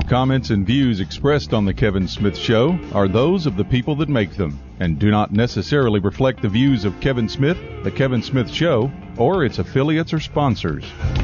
comments and views expressed on The Kevin Smith Show are those of the people that make them and do not necessarily reflect the views of Kevin Smith, The Kevin Smith Show, or its affiliates or sponsors.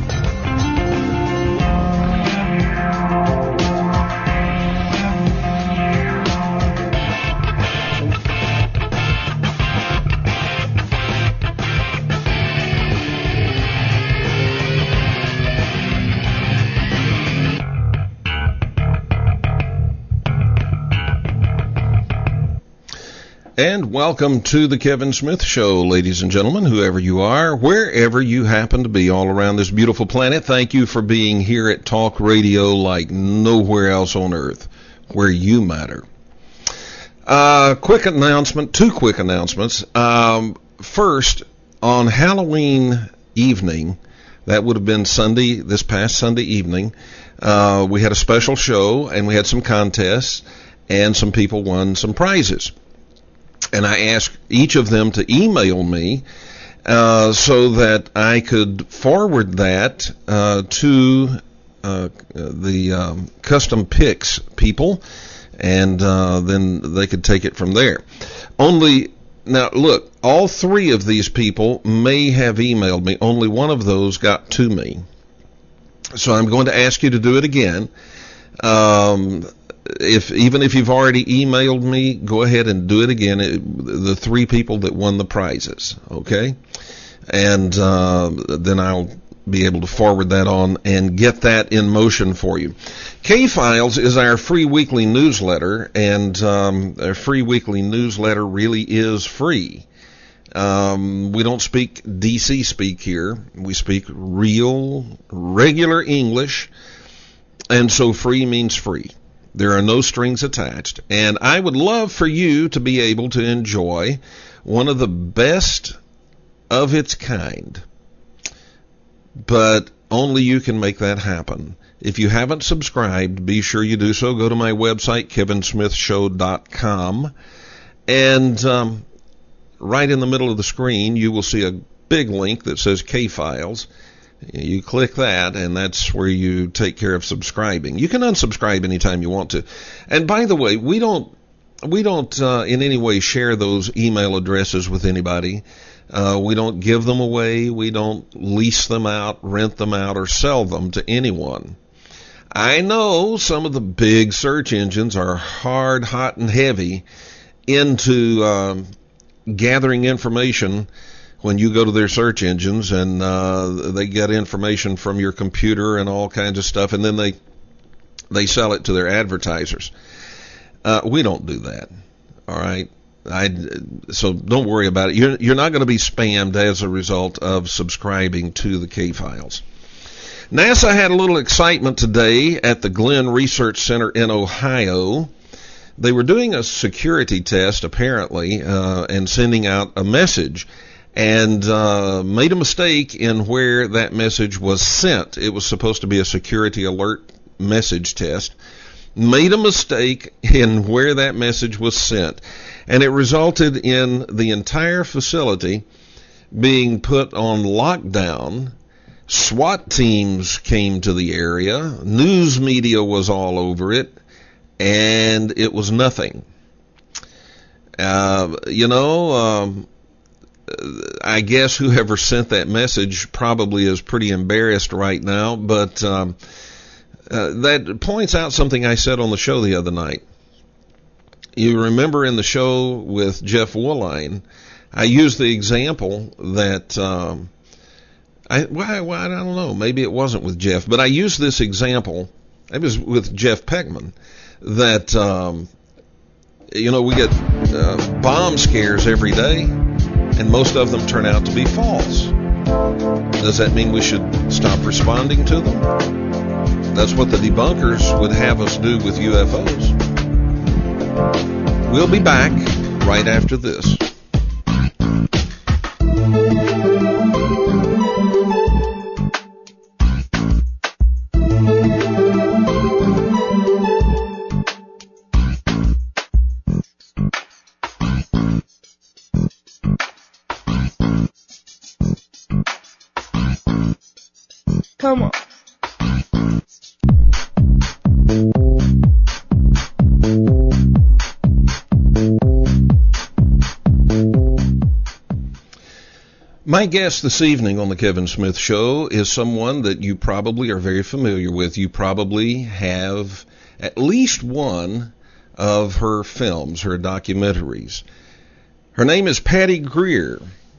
And welcome to the Kevin Smith Show, ladies and gentlemen, whoever you are, wherever you happen to be all around this beautiful planet. Thank you for being here at Talk Radio like nowhere else on earth, where you matter. Two quick announcements. First, on Halloween evening, that would have been this past Sunday evening, we had a special show and we had some contests and some people won some prizes. And I asked each of them to email me so that I could forward that to the custom picks people, and then they could take it from there. Now, look, all three of these people may have emailed me. Only one of those got to me. So I'm going to ask you to do it again. Even if you've already emailed me, go ahead and do it again. The three people that won the prizes, okay? And then I'll be able to forward that on and get that in motion for you. K-Files is our free weekly newsletter, and our free weekly newsletter really is free. We don't speak DC speak here. We speak real, regular English, and so free means free. There are no strings attached, and I would love for you to be able to enjoy one of the best of its kind, but only you can make that happen. If you haven't subscribed, be sure you do so. Go to my website, kevinsmithshow.com, and right in the middle of the screen, you will see a big link that says K-Files. You click that, and that's where you take care of subscribing. You can unsubscribe anytime you want to. And by the way, we don't in any way share those email addresses with anybody. We don't give them away. We don't lease them out, rent them out, or sell them to anyone. I know some of the big search engines are hard, hot, and heavy into gathering information when you go to their search engines, and they get information from your computer and all kinds of stuff, and then they sell it to their advertisers. We don't do that, all right? So don't worry about it. You're not going to be spammed as a result of subscribing to the K-Files. NASA had a little excitement today at the Glenn Research Center in Ohio. They were doing a security test, apparently, and sending out a message, and made a mistake in where that message was sent. It was supposed to be a security alert message test. Made a mistake in where that message was sent, and it resulted in the entire facility being put on lockdown. SWAT teams came to the area. News media was all over it, and it was nothing. I guess whoever sent that message probably is pretty embarrassed right now, but that points out something I said on the show the other night. You remember in the show with Jeff Woolline, I used the example that, I don't know, maybe it wasn't with Jeff, but I used this example, it was with Jeff Peckman, that, we get bomb scares every day, and most of them turn out to be false. Does that mean we should stop responding to them? That's what the debunkers would have us do with UFOs. We'll be back right after this. Come on. My guest this evening on the Kevin Smith Show is someone that you probably are very familiar with. You probably have at least one of her films, her documentaries. Her name is Patty Greer.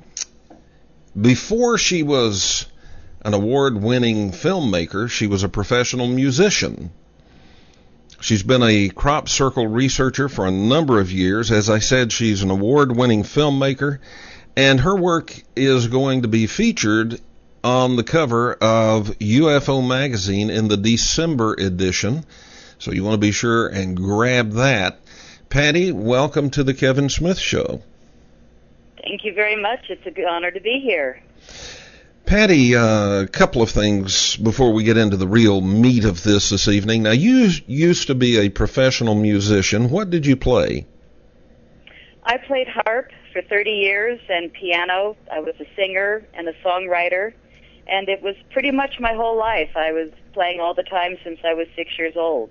Before she was an award-winning filmmaker, she was a professional musician. She's been a crop circle researcher for a number of years. As I said, she's an award-winning filmmaker, and her work is going to be featured on the cover of UFO Magazine in the December edition. So you want to be sure and grab that. Patty, welcome to the Kevin Smith Show. Thank you very much. It's an honor to be here. Patty, a couple of things before we get into the real meat of this evening. Now, you used to be a professional musician. What did you play? I played harp for 30 years and piano. I was a singer and a songwriter, and it was pretty much my whole life. I was playing all the time since I was 6 years old.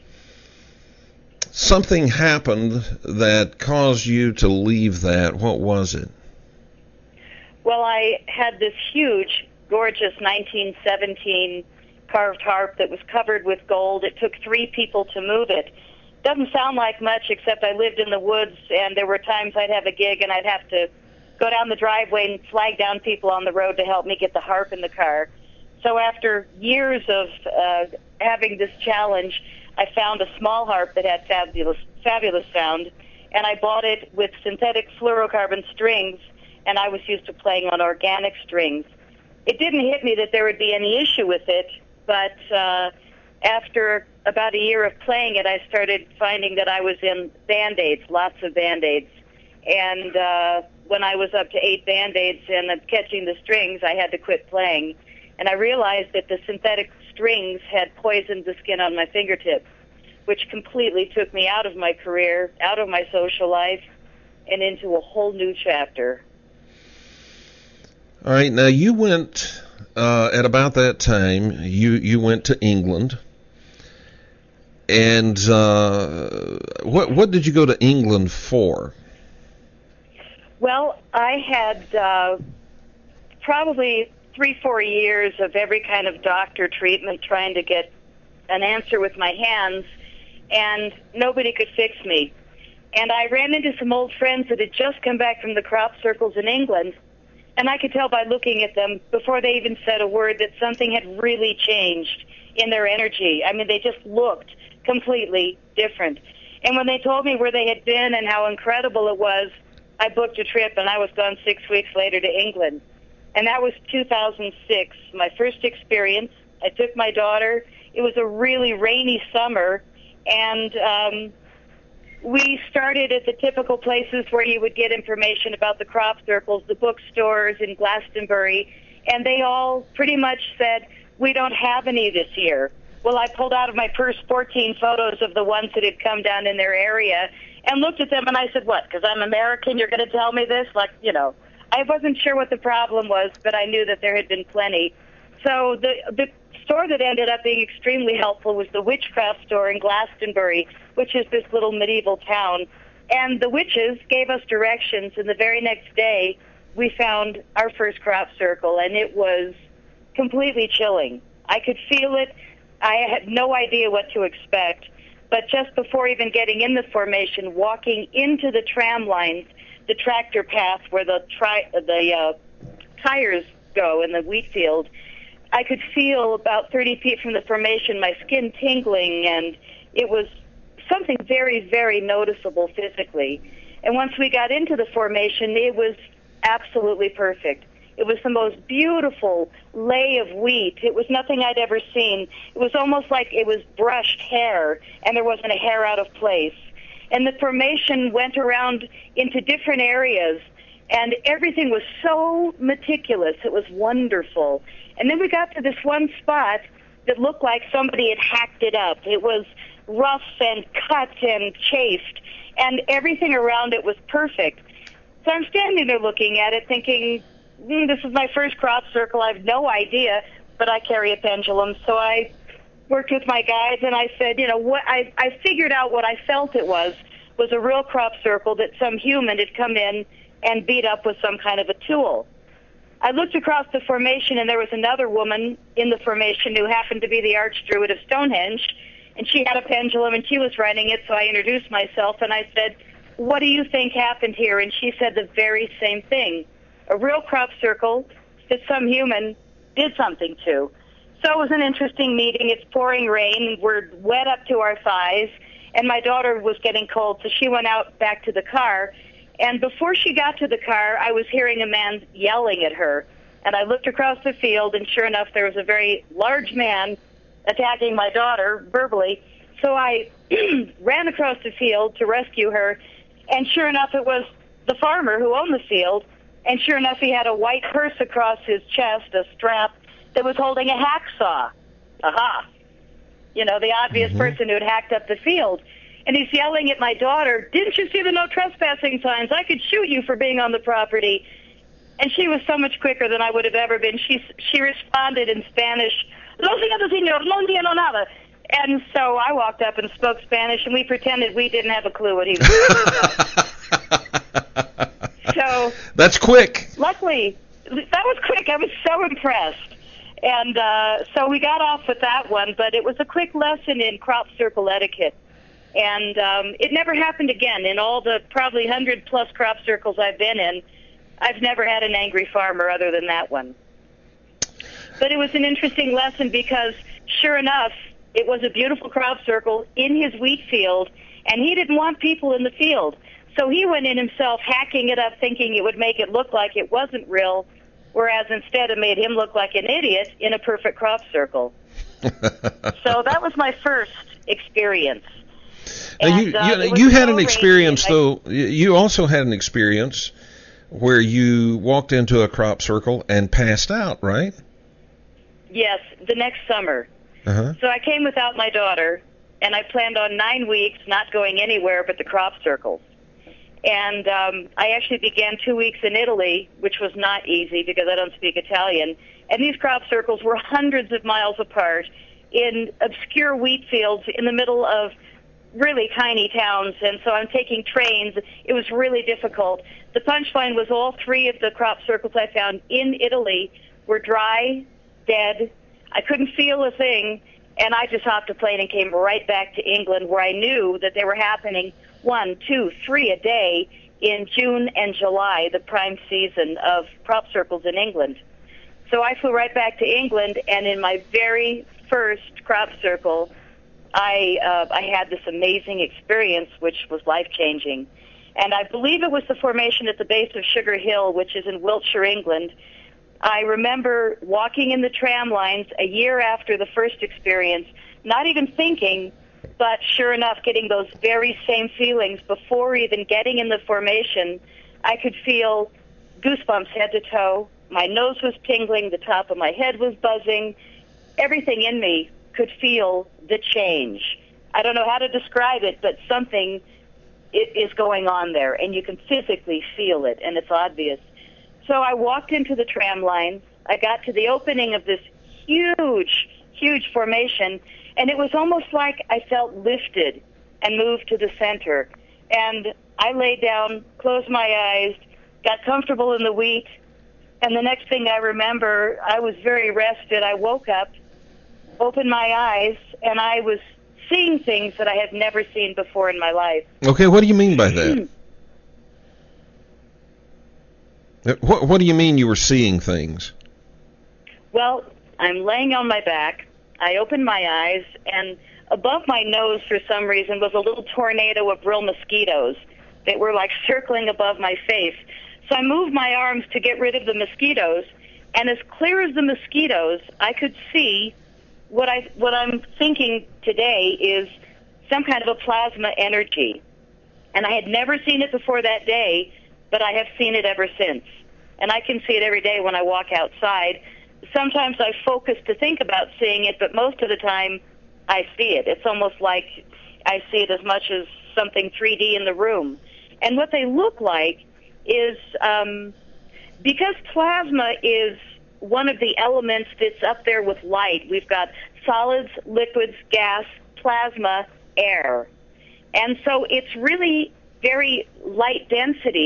Something happened that caused you to leave that. What was it? Well, I had this huge, gorgeous 1917 carved harp that was covered with gold. It took 3 people to move it. Doesn't sound like much, except I lived in the woods, and there were times I'd have a gig and I'd have to go down the driveway and flag down people on the road to help me get the harp in the car. So after years of having this challenge, I found a small harp that had fabulous sound, and I bought it with synthetic fluorocarbon strings, and I was used to playing on organic strings. It didn't hit me that there would be any issue with it, but after about a year of playing it, I started finding that I was in Band-Aids, lots of Band-Aids. And when I was up to 8 Band-Aids and catching the strings, I had to quit playing. And I realized that the synthetic strings had poisoned the skin on my fingertips, which completely took me out of my career, out of my social life, and into a whole new chapter. All right, now you went, at about that time, you went to England. And what did you go to England for? Well, I had probably 3-4 years of every kind of doctor treatment trying to get an answer with my hands, and nobody could fix me. And I ran into some old friends that had just come back from the crop circles in England, and I could tell by looking at them before they even said a word that something had really changed in their energy. I mean, they just looked completely different. And when they told me where they had been and how incredible it was, I booked a trip, and I was gone 6 weeks later to England. And that was 2006, my first experience. I took my daughter. It was a really rainy summer, and we started at the typical places where you would get information about the crop circles, the bookstores in Glastonbury, and they all pretty much said, "We don't have any this year." Well, I pulled out of my purse 14 photos of the ones that had come down in their area and looked at them, and I said, "What, because I'm American, you're going to tell me this?" Like, you know, I wasn't sure what the problem was, but I knew that there had been plenty. So the store that ended up being extremely helpful was the Witchcraft store in Glastonbury, which is this little medieval town. And the witches gave us directions, and the very next day we found our first crop circle, and it was completely chilling. I could feel it. I had no idea what to expect. But just before even getting in the formation, walking into the tram lines, the tractor path where the tires go in the wheat field, I could feel about 30 feet from the formation my skin tingling, and it was something very, very noticeable physically. And once we got into the formation, it was absolutely perfect. It was the most beautiful lay of wheat. It was nothing I'd ever seen. It was almost like it was brushed hair, and there wasn't a hair out of place. And the formation went around into different areas, and everything was so meticulous. It was wonderful. And then we got to this one spot that looked like somebody had hacked it up. It was rough and cut and chafed, and everything around it was perfect. So I'm standing there looking at it thinking, this is my first crop circle. I have no idea, but I carry a pendulum. So I worked with my guides, and I said, you know, what I figured out what I felt it was a real crop circle that some human had come in and beat up with some kind of a tool. I looked across the formation, and there was another woman in the formation who happened to be the Archdruid of Stonehenge, and she had a pendulum, and she was running it, so I introduced myself, and I said, what do you think happened here? And she said the very same thing. A real crop circle that some human did something to. So it was an interesting meeting. It's pouring rain. We're wet up to our thighs, and my daughter was getting cold, so she went out back to the car. And before she got to the car, I was hearing a man yelling at her. And I looked across the field, and sure enough, there was a very large man attacking my daughter verbally. So I ran across the field to rescue her, and sure enough, it was the farmer who owned the field, and sure enough, he had a white purse across his chest, a strap that was holding a hacksaw. Aha! You know, the obvious person who had hacked up the field. And he's yelling at my daughter, didn't you see the no trespassing signs? I could shoot you for being on the property. And she was so much quicker than I would have ever been. She responded in Spanish, no señor, no entiendo nada. And so I walked up and spoke Spanish, and we pretended we didn't have a clue what he was doing. So that's quick. Luckily, that was quick. I was so impressed. And so we got off with that one, but it was a quick lesson in crop circle etiquette. And it never happened again. In all the probably 100-plus crop circles I've been in, I've never had an angry farmer other than that one. But it was an interesting lesson because, sure enough, it was a beautiful crop circle in his wheat field, and he didn't want people in the field. So he went in himself, hacking it up, thinking it would make it look like it wasn't real, whereas instead it made him look like an idiot in a perfect crop circle. So that was my first experience. Now, you had an experience, though. You also had an experience where you walked into a crop circle and passed out, right? Yes, the next summer. So I came without my daughter, and I planned on 9 weeks not going anywhere but the crop circles. And I actually began 2 weeks in Italy, which was not easy because I don't speak Italian. And these crop circles were hundreds of miles apart in obscure wheat fields in the middle of really tiny towns. And so I'm taking trains. It was really difficult. The punchline was all three of the crop circles I found in Italy were dry, dead. I couldn't feel a thing. And I just hopped a plane and came right back to England, where I knew that they were happening 1, 2, 3 a day in June and July, the prime season of crop circles in England. So I flew right back to England, and in my very first crop circle, I had this amazing experience, which was life-changing. And I believe it was the formation at the base of Sugar Hill, which is in Wiltshire, England. I remember walking in the tram lines a year after the first experience, not even thinking, but sure enough, getting those very same feelings before even getting in the formation. I could feel goosebumps head to toe. My nose was tingling. The top of my head was buzzing. Everything in me could feel the change. I don't know how to describe it, but something is going on there, and you can physically feel it, and it's obvious. So I walked into the tram lines. I got to the opening of this huge, huge formation, and it was almost like I felt lifted and moved to the center. And I laid down, closed my eyes, got comfortable in the wheat, and the next thing I remember, I was very rested. I woke up, opened my eyes, and I was seeing things that I had never seen before in my life. Okay, what do you mean by that? What do you mean you were seeing things? Well, I'm laying on my back. I opened my eyes, and above my nose, for some reason, was a little tornado of real mosquitoes that were like circling above my face. So I moved my arms to get rid of the mosquitoes, and as clear as the mosquitoes, I could see what I'm thinking today is some kind of a plasma energy. And I had never seen it before that day, but I have seen it ever since. And I can see it every day when I walk outside. Sometimes I focus to think about seeing it, but most of the time I see it. It's almost like I see it as much as something 3D in the room. And what they look like is, because plasma is one of the elements that's up there with light, we've got solids, liquids, gas, plasma, air. And so it's really very light density,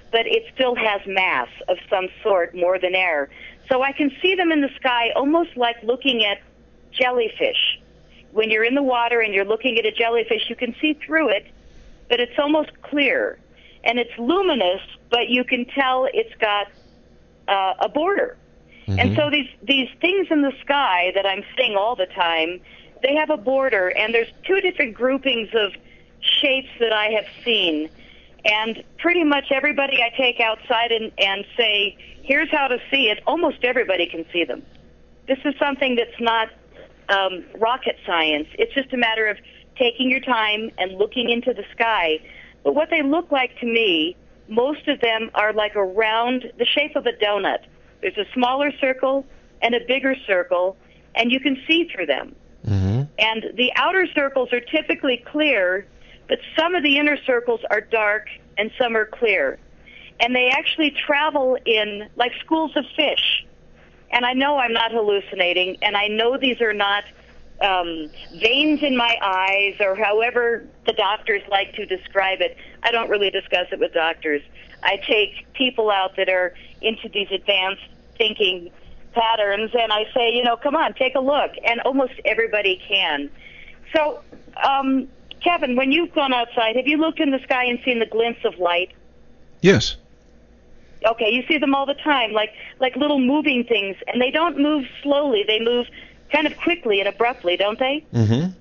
but it still has mass of some sort more than air. So I can see them in the sky almost like looking at jellyfish. When you're in the water and you're looking at a jellyfish, you can see through it, but it's almost clear. And it's luminous, but you can tell it's got a border. Mm-hmm. And so these things in the sky that I'm seeing all the time, they have a border, and there's two different groupings of shapes that I have seen. And pretty much everybody I take outside and say, here's how to see it, almost everybody can see them. This is something that's not rocket science. It's just a matter of taking your time and looking into the sky. But what they look like to me, most of them are like around the shape of a donut. There's a smaller circle and a bigger circle, and you can see through them. Mm-hmm. And the outer circles are typically clear, but some of the inner circles are dark and some are clear. And they actually travel in like schools of fish. And I know I'm not hallucinating, and I know these are not veins in my eyes or however the doctors like to describe it. I don't really discuss it with doctors. I take people out that are into these advanced thinking patterns, and I say, you know, come on, take a look. And almost everybody can. So, Kevin, when you've gone outside, have you looked in the sky and seen the glints of light? Yes. Okay, you see them all the time, like little moving things, and they don't move slowly. They move kind of quickly and abruptly, don't they? Mm-hmm.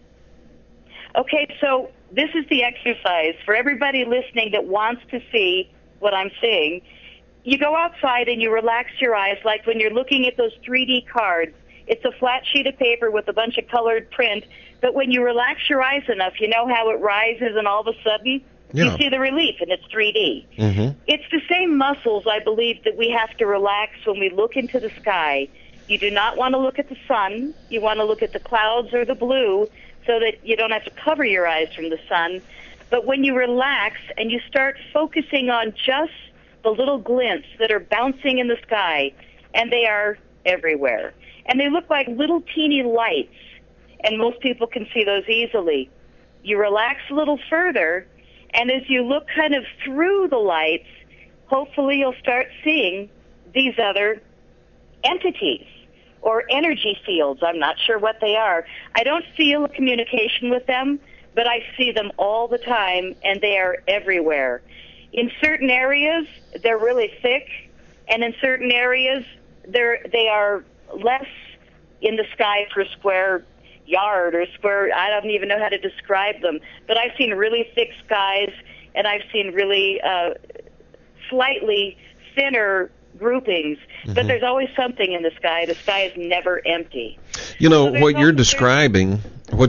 Okay, so this is the exercise for everybody listening that wants to see what I'm seeing. You go outside and you relax your eyes like when you're looking at those 3D cards. It's a flat sheet of paper with a bunch of colored print, but when you relax your eyes enough, you know how it rises and all of a sudden you see the relief and it's 3D. Mm-hmm. It's the same muscles, I believe, that we have to relax when we look into the sky. You do not want to look at the sun. You want to look at the clouds or the blue so that you don't have to cover your eyes from the sun. But when you relax and you start focusing on just the little glints that are bouncing in the sky, and they are everywhere, and they look like little teeny lights, and most people can see those easily. You relax a little further, and as you look kind of through the lights, hopefully you'll start seeing these other entities or energy fields. I'm not sure what they are. I don't feel a communication with them, but I see them all the time, and they are everywhere. In certain areas, they're really thick, and in certain areas, they are less in the sky per square yard or square. I don't even know how to describe them, but I've seen really thick skies, and I've seen really slightly thinner groupings, but there's always something in the sky. The sky is never empty. You know, so what you're describing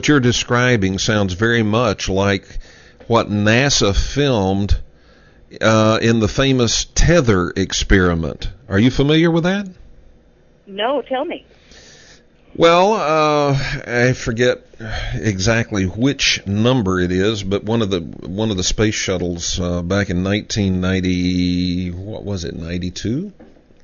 sounds very much like what NASA filmed in the famous Tether experiment. Are you familiar with that? No, tell me. Well, I forget exactly which number it is, but one of the space shuttles back in 1990, what was it, 92?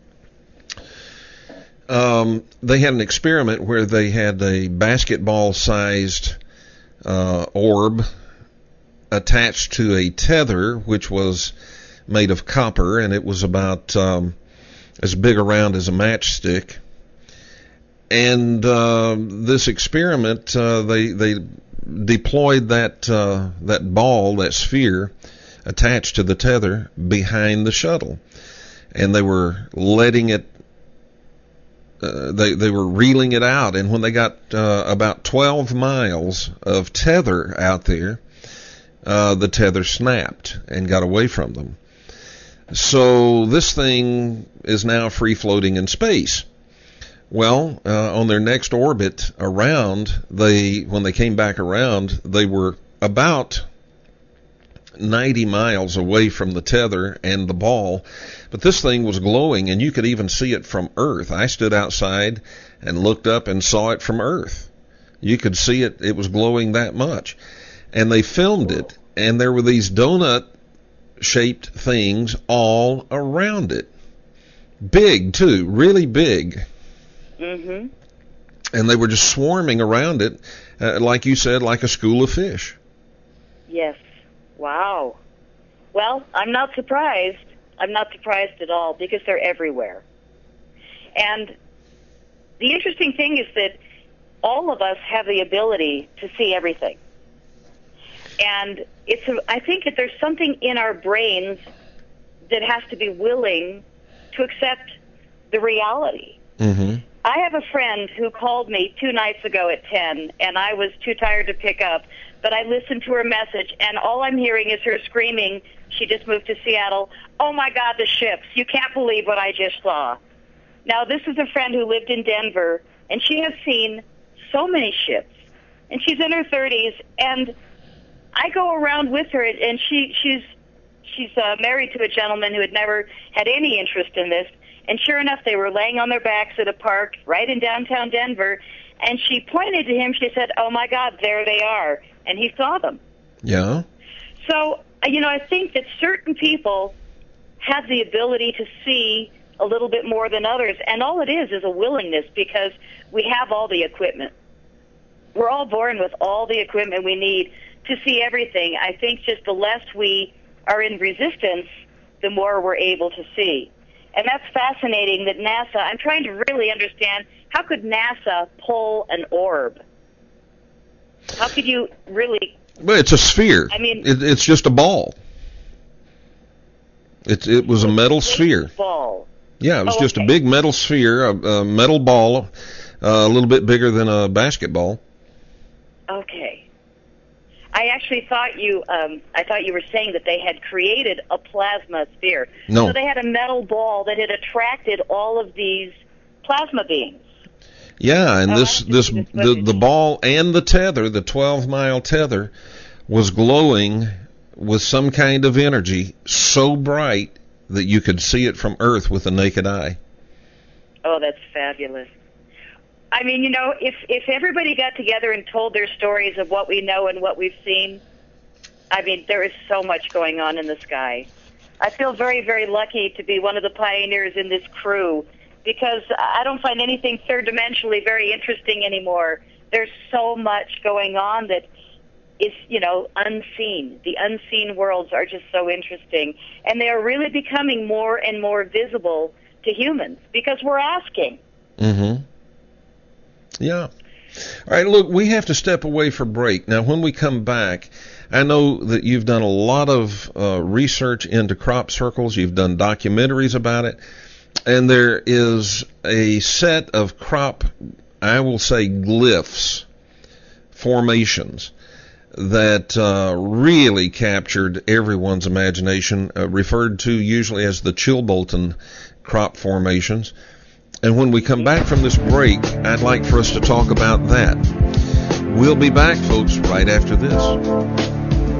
They had an experiment where they had a basketball-sized orb attached to a tether, which was made of copper, and it was about as big around as a matchstick. And this experiment, they deployed that ball, that sphere, attached to the tether behind the shuttle, and they were letting it. They were reeling it out, and when they got about 12 miles of tether out there, the tether snapped and got away from them. So this thing is now free floating in space. Well, on their next orbit around, when they came back around, they were about 90 miles away from the tether and the ball, but this thing was glowing, and you could even see it from Earth. I stood outside and looked up and saw it from Earth. You could see it. It was glowing that much. And they filmed it, and there were these donut-shaped things all around it. Big, too, really big. Mm-hmm. And they were just swarming around it, like you said, like a school of fish. Yes. Wow. Well, I'm not surprised. I'm not surprised at all because they're everywhere. And the interesting thing is that all of us have the ability to see everything. And I think that there's something in our brains that has to be willing to accept the reality. Mm-hmm. I have a friend who called me 2 nights ago at 10, and I was too tired to pick up, but I listened to her message, and all I'm hearing is her screaming. She just moved to Seattle. Oh, my God, the ships. You can't believe what I just saw. Now, this is a friend who lived in Denver, and she has seen so many ships, and she's in her 30s, and I go around with her, and she's married to a gentleman who had never had any interest in this, and sure enough, they were laying on their backs at a park right in downtown Denver, and she pointed to him. She said, oh, my God, there they are, and he saw them. Yeah. So, I think that certain people have the ability to see a little bit more than others, and all it is a willingness, because we have all the equipment. We're all born with all the equipment we need to see everything. I think just the less we are in resistance, the more we're able to see. And that's fascinating that NASA, I'm trying to really understand, how could NASA pull an orb? How could you really... Well, it's a sphere. I mean... It's just a ball. It was a metal sphere. Ball. Yeah, it was just a big metal sphere, a metal ball, a little bit bigger than a basketball. Okay. I actually thought you were saying that they had created a plasma sphere. No. So they had a metal ball that had attracted all of these plasma beings. Yeah, and the ball and the tether, the 12-mile tether, was glowing with some kind of energy so bright that you could see it from Earth with the naked eye. Oh, that's fabulous. I mean, if everybody got together and told their stories of what we know and what we've seen, I mean, there is so much going on in the sky. I feel very, very lucky to be one of the pioneers in this crew, because I don't find anything third-dimensionally very interesting anymore. There's so much going on that is, unseen. The unseen worlds are just so interesting, and they are really becoming more and more visible to humans because we're asking. Mm-hmm. Yeah. All right, look, we have to step away for break. Now, when we come back, I know that you've done a lot of research into crop circles. You've done documentaries about it. And there is a set of crop, I will say, glyphs, formations, that really captured everyone's imagination, referred to usually as the Chilbolton crop formations. And when we come back from this break, I'd like for us to talk about that. We'll be back, folks, right after this.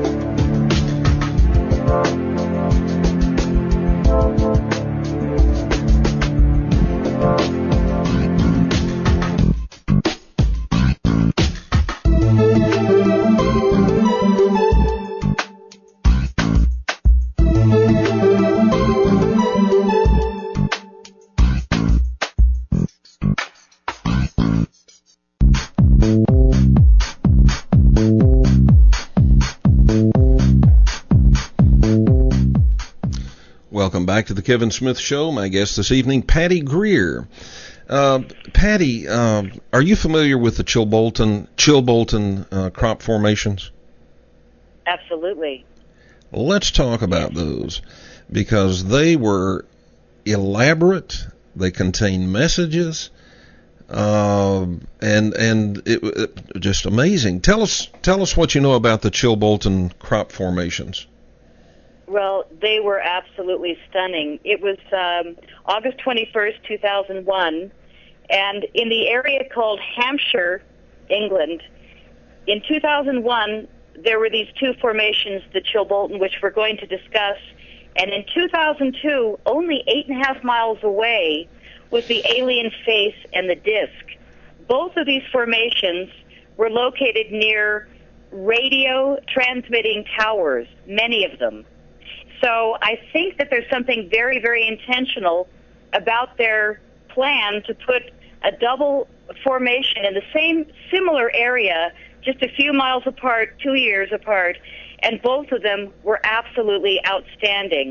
Welcome back to the Kevin Smith Show. My guest this evening, Patty Greer. Patty, are you familiar with the Chilbolton crop formations? Absolutely. Let's talk about those, because they were elaborate. They contain messages, and it just amazing. Tell us what you know about the Chilbolton crop formations. Well, they were absolutely stunning. It was August 21st, 2001, and in the area called Hampshire, England, in 2001, there were these two formations, the Chilbolton, which we're going to discuss, and in 2002, only 8.5 miles away, was the alien face and the disk. Both of these formations were located near radio transmitting towers, many of them. So I think that there's something very, very intentional about their plan to put a double formation in the same similar area, just a few miles apart, 2 years apart, and both of them were absolutely outstanding.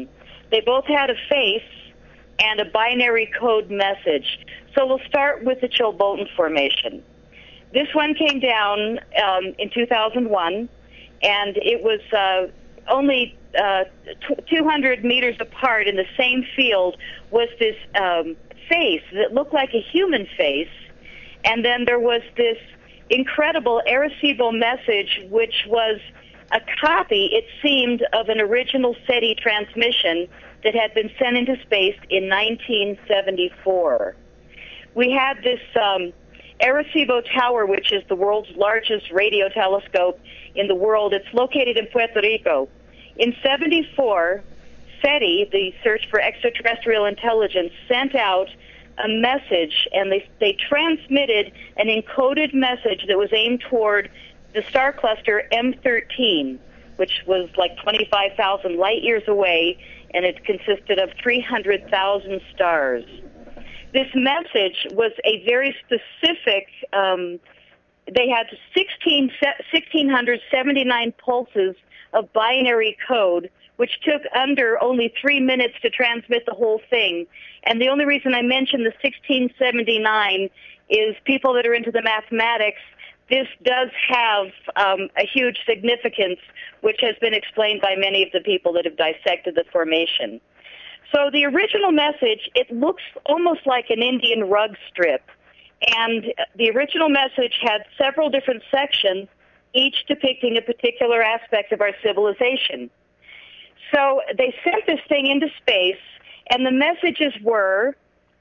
They both had a face and a binary code message. So we'll start with the Chilbolton Formation. This one came down in 2001, and it was only 200 meters apart in the same field was this face that looked like a human face, and then there was this incredible Arecibo message, which was a copy, it seemed, of an original SETI transmission that had been sent into space in 1974. We had this Arecibo Tower, which is the world's largest radio telescope in the world. It's located in Puerto Rico. In 74, SETI, the Search for Extraterrestrial Intelligence, sent out a message, and they transmitted an encoded message that was aimed toward the star cluster M13, which was like 25,000 light years away, and it consisted of 300,000 stars. This message was a very specific, they had 1,679 pulses of binary code, which took under only 3 minutes to transmit the whole thing. And the only reason I mention the 1679 is people that are into the mathematics, this does have a huge significance, which has been explained by many of the people that have dissected the formation. So the original message, it looks almost like an Indian rug strip. And the original message had several different sections, each depicting a particular aspect of our civilization. So they sent this thing into space, and the messages were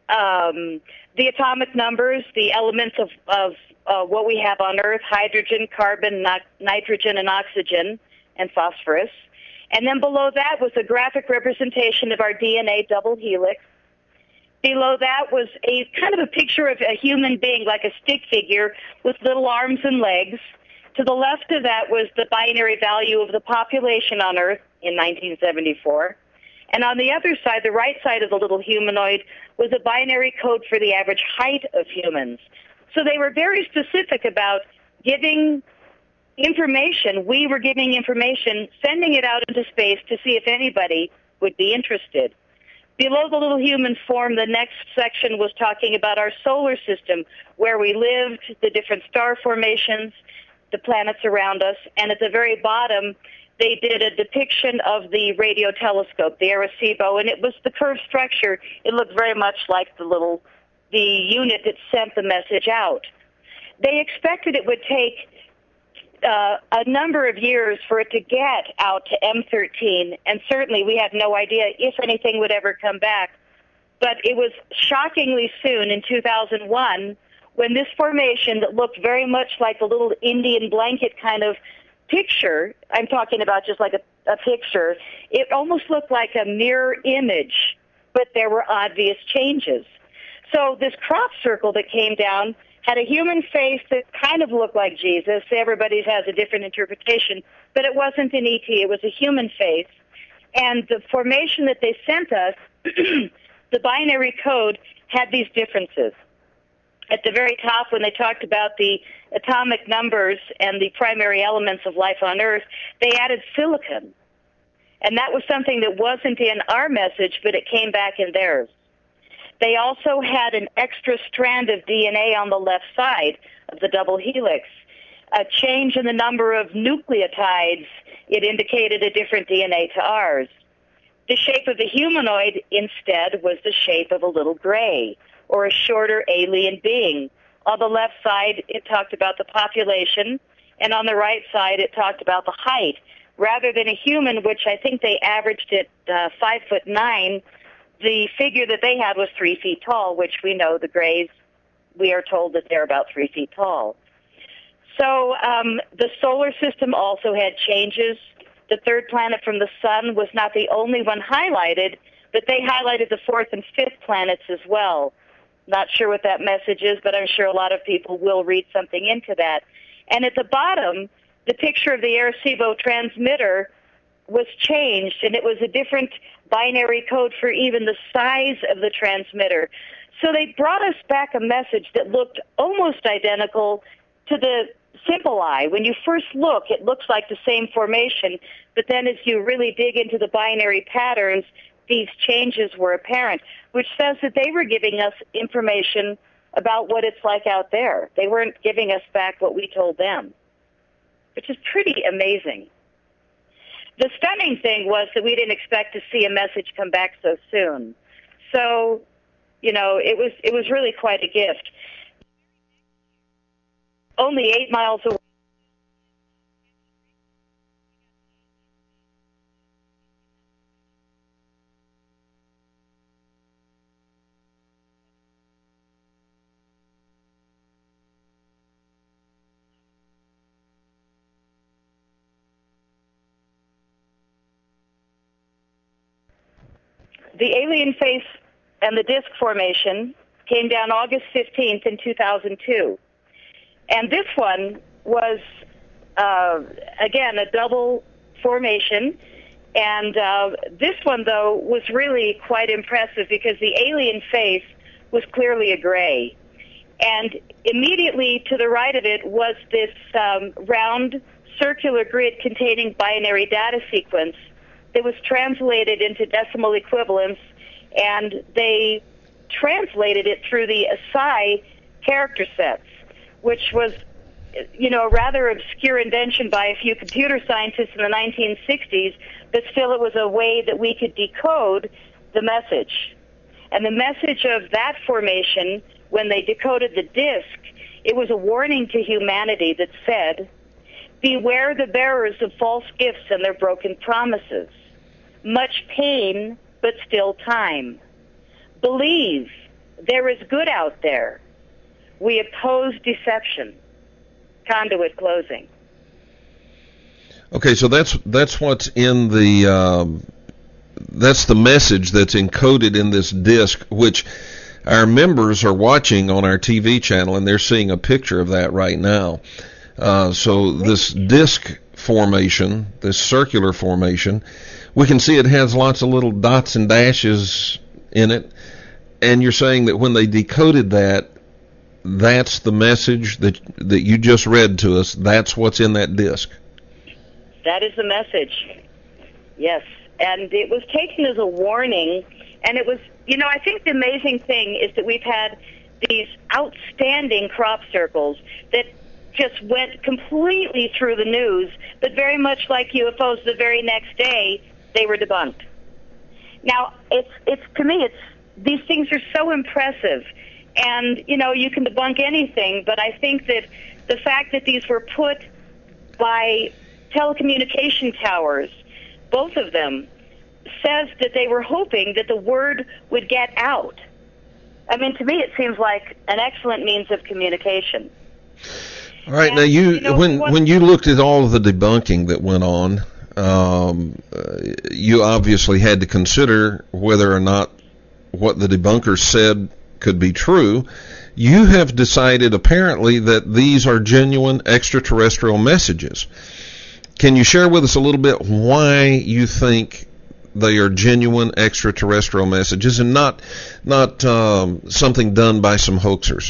the atomic numbers, the elements of what we have on Earth: hydrogen, carbon, nitrogen, and oxygen, and phosphorus. And then below that was a graphic representation of our DNA double helix. Below that was a kind of a picture of a human being, like a stick figure with little arms and legs. To the left of that was the binary value of the population on Earth in 1974. And on the other side, the right side of the little humanoid, was a binary code for the average height of humans. So they were very specific about giving information. We were giving information, sending it out into space to see if anybody would be interested. Below the little human form, the next section was talking about our solar system, where we lived, the different star formations, the planets around us, and at the very bottom, they did a depiction of the radio telescope, the Arecibo, and it was the curved structure. It looked very much like the unit that sent the message out. They expected it would take a number of years for it to get out to M13, and certainly we had no idea if anything would ever come back. But it was shockingly soon, in 2001, when this formation that looked very much like a little Indian blanket kind of picture, I'm talking about just like a picture, it almost looked like a mirror image, but there were obvious changes. So this crop circle that came down had a human face that kind of looked like Jesus. Everybody has a different interpretation, but it wasn't an ET. It was a human face. And the formation that they sent us, the binary code, had these differences. At the very top, when they talked about the atomic numbers and the primary elements of life on Earth, they added silicon. And that was something that wasn't in our message, but it came back in theirs. They also had an extra strand of DNA on the left side of the double helix. A change in the number of nucleotides, it indicated a different DNA to ours. The shape of the humanoid, instead, was the shape of a little gray, or a shorter alien being. On the left side, it talked about the population, and on the right side, it talked about the height. Rather than a human, which I think they averaged at 5'9", the figure that they had was 3 feet tall, which we know the grays, we are told that they're about 3 feet tall. So the solar system also had changes. The third planet from the sun was not the only one highlighted, but they highlighted the fourth and fifth planets as well. Not sure what that message is, but I'm sure a lot of people will read something into that. And at the bottom, the picture of the Arecibo transmitter was changed, and it was a different binary code for even the size of the transmitter. So they brought us back a message that looked almost identical to the simple eye. When you first look, it looks like the same formation, but then as you really dig into the binary patterns, these changes were apparent, which says that they were giving us information about what it's like out there. They weren't giving us back what we told them, which is pretty amazing. The stunning thing was that we didn't expect to see a message come back so soon. So, it was really quite a gift. Only 8 miles away. The alien face and the disc formation came down August 15th in 2002. And this one was, again, a double formation. And this one, though, was really quite impressive because the alien face was clearly a gray. And immediately to the right of it was this round circular grid containing binary data sequence that was translated into decimal equivalents, and they translated it through the Asai character sets, which was, a rather obscure invention by a few computer scientists in the 1960s, but still it was a way that we could decode the message. And the message of that formation, when they decoded the disc, it was a warning to humanity that said, "Beware the bearers of false gifts and their broken promises. Much pain, but still time. Believe there is good out there. We oppose deception." Conduit closing. Okay, so that's what's in the that's the message that's encoded in this disc, which our members are watching on our TV channel, and they're seeing a picture of that right now. So this disc formation, this circular formation, we can see it has lots of little dots and dashes in it, and you're saying that when they decoded that, that's the message that you just read to us. That's what's in that disc. That is the message. Yes. And it was taken as a warning. And it was, I think the amazing thing is that we've had these outstanding crop circles that just went completely through the news, but very much like UFOs, the very next day, they were debunked. Now, to me, these things are so impressive. And, you can debunk anything, but I think that the fact that these were put by telecommunication towers, both of them, says that they were hoping that the word would get out. I mean, to me, it seems like an excellent means of communication. All right, and, now when you looked at all of the debunking that went on, you obviously had to consider whether or not what the debunkers said could be true. You have decided apparently that these are genuine extraterrestrial messages. Can you share with us a little bit why you think they are genuine extraterrestrial messages and not something done by some hoaxers?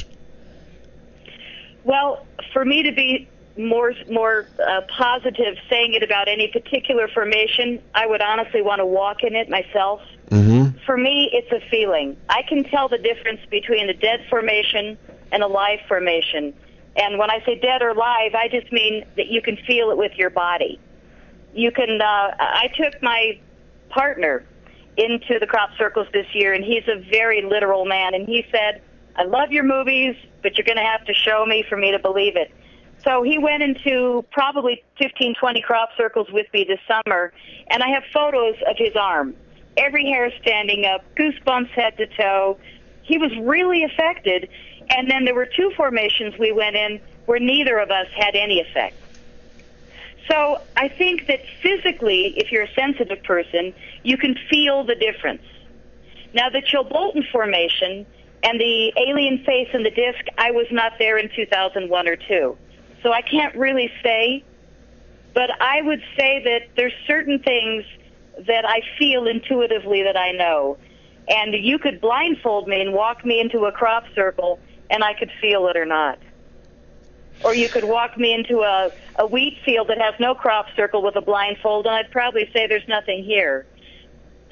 Well, for me to be more positive saying it about any particular formation, I would honestly want to walk in it myself. Mm-hmm. For me, it's a feeling. I can tell the difference between a dead formation and a live formation. And when I say dead or live, I just mean that you can feel it with your body. You can. I took my partner into the crop circles this year, and he's a very literal man. And he said, "I love your movies, but you're going to have to show me for me to believe it." So he went into probably 15, 20 crop circles with me this summer, and I have photos of his arm. Every hair standing up, goosebumps head to toe. He was really affected. And then there were 2 formations we went in where neither of us had any effect. So I think that physically, if you're a sensitive person, you can feel the difference. Now, the Chilbolton formation and the alien face and the disc, I was not there in 2001 or 2. So I can't really say, but I would say that there's certain things that I feel intuitively that I know. And you could blindfold me and walk me into a crop circle, and I could feel it or not. Or you could walk me into a wheat field that has no crop circle with a blindfold, and I'd probably say there's nothing here.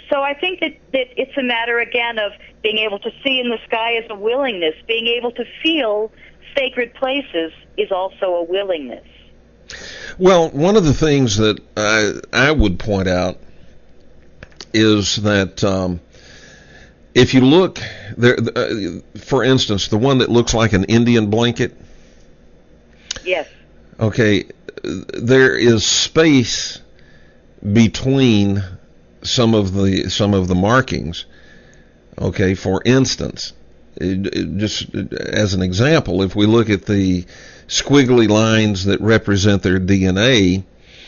So I think that it's a matter, again, of being able to see in the sky is a willingness. Being able to feel sacred places is also a willingness. Well, one of the things that I would point out is that if you look there, for instance, the one that looks like an Indian blanket. Yes. Okay, there is space between some of the markings. Okay, for instance, just as an example, if we look at the squiggly lines that represent their DNA,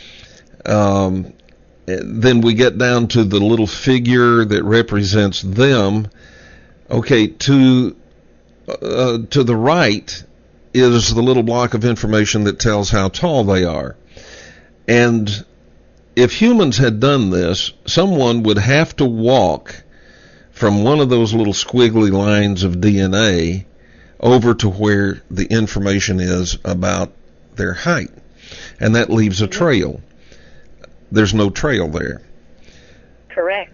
then we get down to the little figure that represents them. Okay, to the right is the little block of information that tells how tall they are. And if humans had done this, someone would have to walk from one of those little squiggly lines of DNA over to where the information is about their height. And that leaves a trail. There's no trail there. Correct.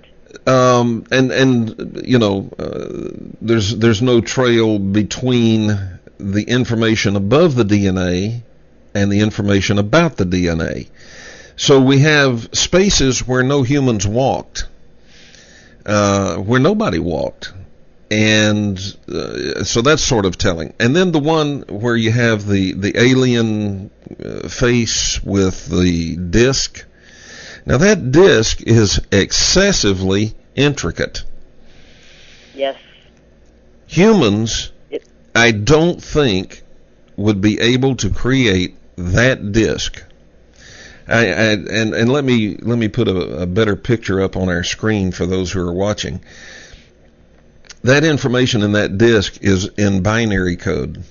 And you know, there's no trail between the information above the DNA and the information about the DNA. So we have spaces where no humans walked, where nobody walked. And so that's sort of telling. And then the one where you have the alien face with the disc. Now that disc is excessively intricate. Yes. Humans, I don't think, would be able to create that disc. And let me put a better picture up on our screen for those who are watching. That information in that disk is in binary code,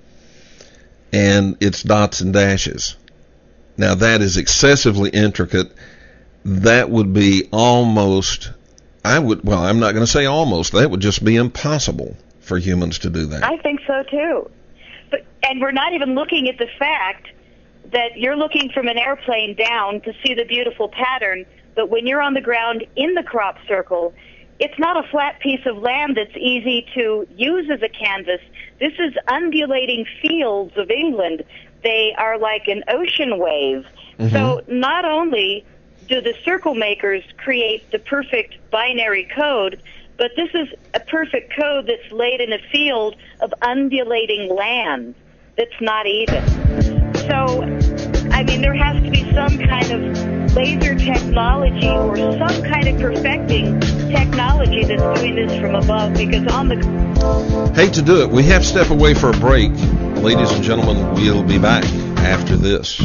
and it's dots and dashes. Now that is excessively intricate. That would be almost, I'm not going to say almost, that would just be impossible for humans to do that. I think so too. And we're not even looking at the fact that you're looking from an airplane down to see the beautiful pattern, but when you're on the ground in the crop circle, it's not a flat piece of land that's easy to use as a canvas. This is undulating fields of England. They are like an ocean wave. Mm-hmm. So not only do the circle makers create the perfect binary code, but this is a perfect code that's laid in a field of undulating land that's not even. So, I mean, there has to be some kind of laser technology or some kind of perfecting technology that's doing this from above, because on the... Hate to do it. We have to step away for a break. Ladies and gentlemen, we'll be back after this.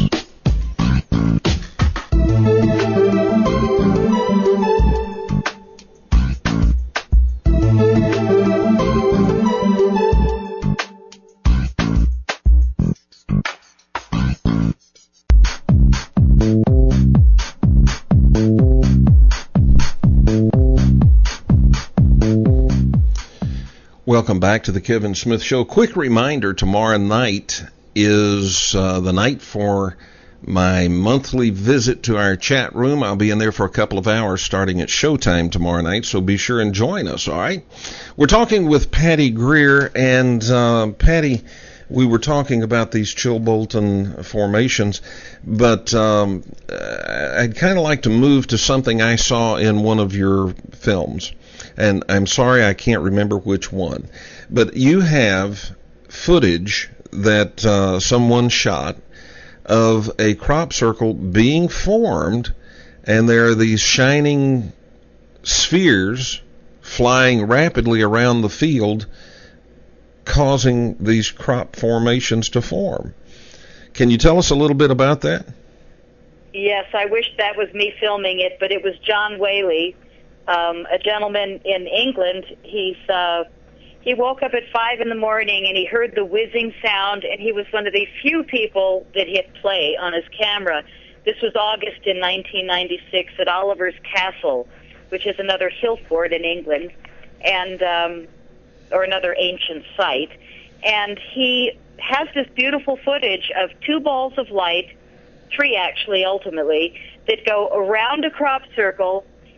Welcome back to the Kevin Smith Show. Quick reminder, tomorrow night is the night for my monthly visit to our chat room. I'll be in there for a couple of hours starting at showtime tomorrow night, so be sure and join us, all right? We're talking with Patty Greer, and Patty, we were talking about these Chilbolton formations, but I'd kind of like to move to something I saw in one of your films. And I'm sorry I can't remember which one. But you have footage that someone shot of a crop circle being formed, and there are these shining spheres flying rapidly around the field, causing these crop formations to form. Can you tell us a little bit about that? Yes, I wish that was me filming it, but it was John Whaley, a gentleman in England. He woke up at 5 in the morning and he heard the whizzing sound, and he was one of the few people that hit play on his camera. This was August in 1996 at Oliver's Castle, which is another hill fort in England, and or another ancient site. And he has this beautiful footage of 2 balls of light, 3 actually ultimately, that go around a crop circle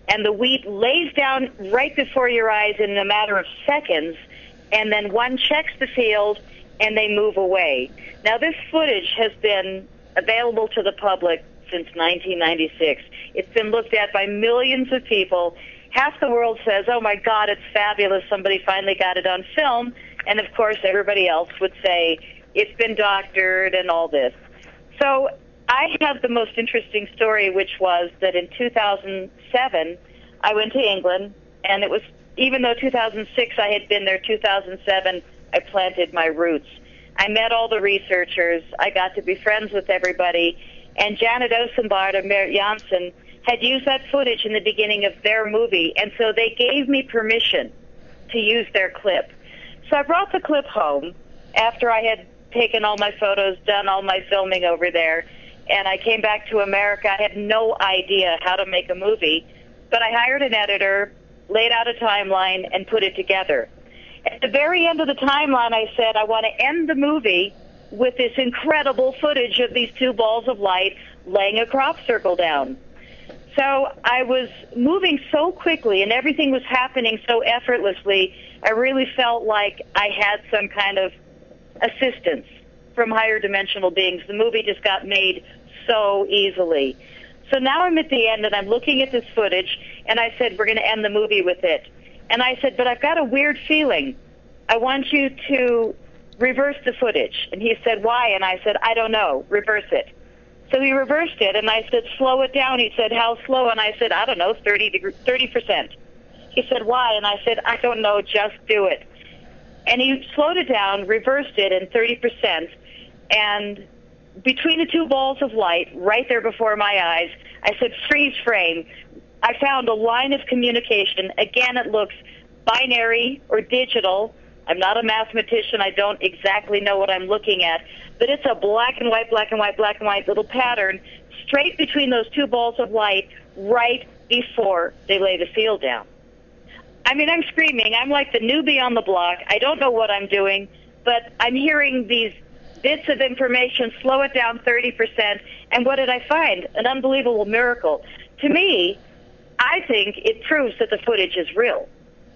and the wheat lays down right before your eyes in a matter of seconds, and then one checks the field, and they move away. Now, this footage has been available to the public since 1996. It's been looked at by millions of people. Half the world says, oh, my God, it's fabulous. Somebody finally got it on film. And, of course, everybody else would say it's been doctored and all this. So I have the most interesting story, which was that in 2007, I went to England, and it was, even though 2006 I had been there, 2007 I planted my roots. I met all the researchers. I got to be friends with everybody. And Janet Osenbard and Merritt Janssen had used that footage in the beginning of their movie, and so they gave me permission to use their clip. So I brought the clip home after I had taken all my photos, done all my filming over there, and I came back to America. I had no idea how to make a movie, but I hired an editor, laid out a timeline, and put it together. At the very end of the timeline, I said, I want to end the movie with this incredible footage of these two balls of light laying a crop circle down. So I was moving so quickly, and everything was happening so effortlessly, I really felt like I had some kind of assistance from higher dimensional beings. The movie just got made so easily. So now I'm at the end, and I'm looking at this footage, and I said, we're going to end the movie with it. And I said, but I've got a weird feeling. I want you to reverse the footage. And he said, why? And I said, I don't know. Reverse it. So he reversed it, and I said, slow it down. He said, how slow? And I said, I don't know, 30%. He said, why? And I said, I don't know, just do it. And he slowed it down, reversed it in 30%, and between the two balls of light, right there before my eyes, I said, freeze frame. I found a line of communication. Again, it looks binary or digital. I'm not a mathematician. I don't exactly know what I'm looking at. But it's a black and white, black and white, black and white little pattern straight between those two balls of light right before they lay the field down. I mean, I'm screaming. I'm like the newbie on the block. I don't know what I'm doing, but I'm hearing these bits of information, slow it down 30%. And what did I find? An unbelievable miracle. To me, I think it proves that the footage is real.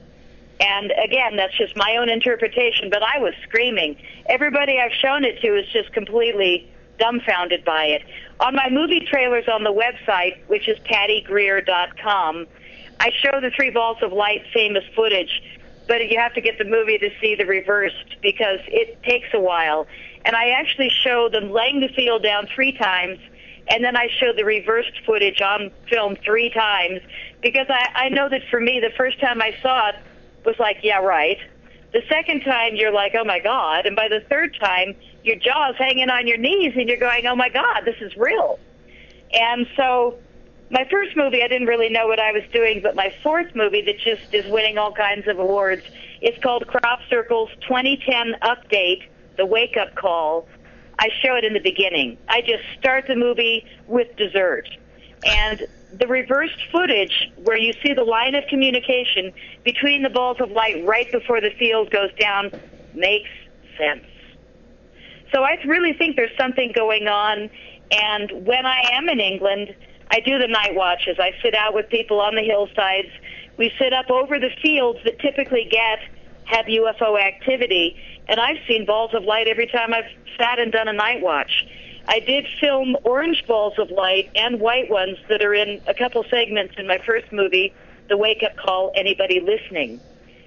And again, that's just my own interpretation, but I was screaming. Everybody I've shown it to is just completely dumbfounded by it. On my movie trailers on the website, which is pattygreer.com, I show the three balls of light famous footage, but you have to get the movie to see the reversed because it takes a while. And I actually show them laying the field down 3 times, and then I show the reversed footage on film 3 times because I know that for me, the first time I saw it, was like, yeah, right. The second time, you're like, oh, my God. And by the third time, your jaw's hanging on your knees, and you're going, oh, my God, this is real. And so my first movie, I didn't really know what I was doing, but my fourth movie that just is winning all kinds of awards, it's called Crop Circles 2010 Update, The Wake Up Call. I show it in the beginning. I just start the movie with dessert. And the reversed footage where you see the line of communication between the balls of light right before the field goes down makes sense. So I really think there's something going on, and when I am in England, I do the night watches. I sit out with people on the hillsides. We sit up over the fields that typically have UFO activity, and I've seen balls of light every time I've sat and done a night watch. I did film orange balls of light and white ones that are in a couple segments in my first movie, The Wake Up Call, Anybody Listening?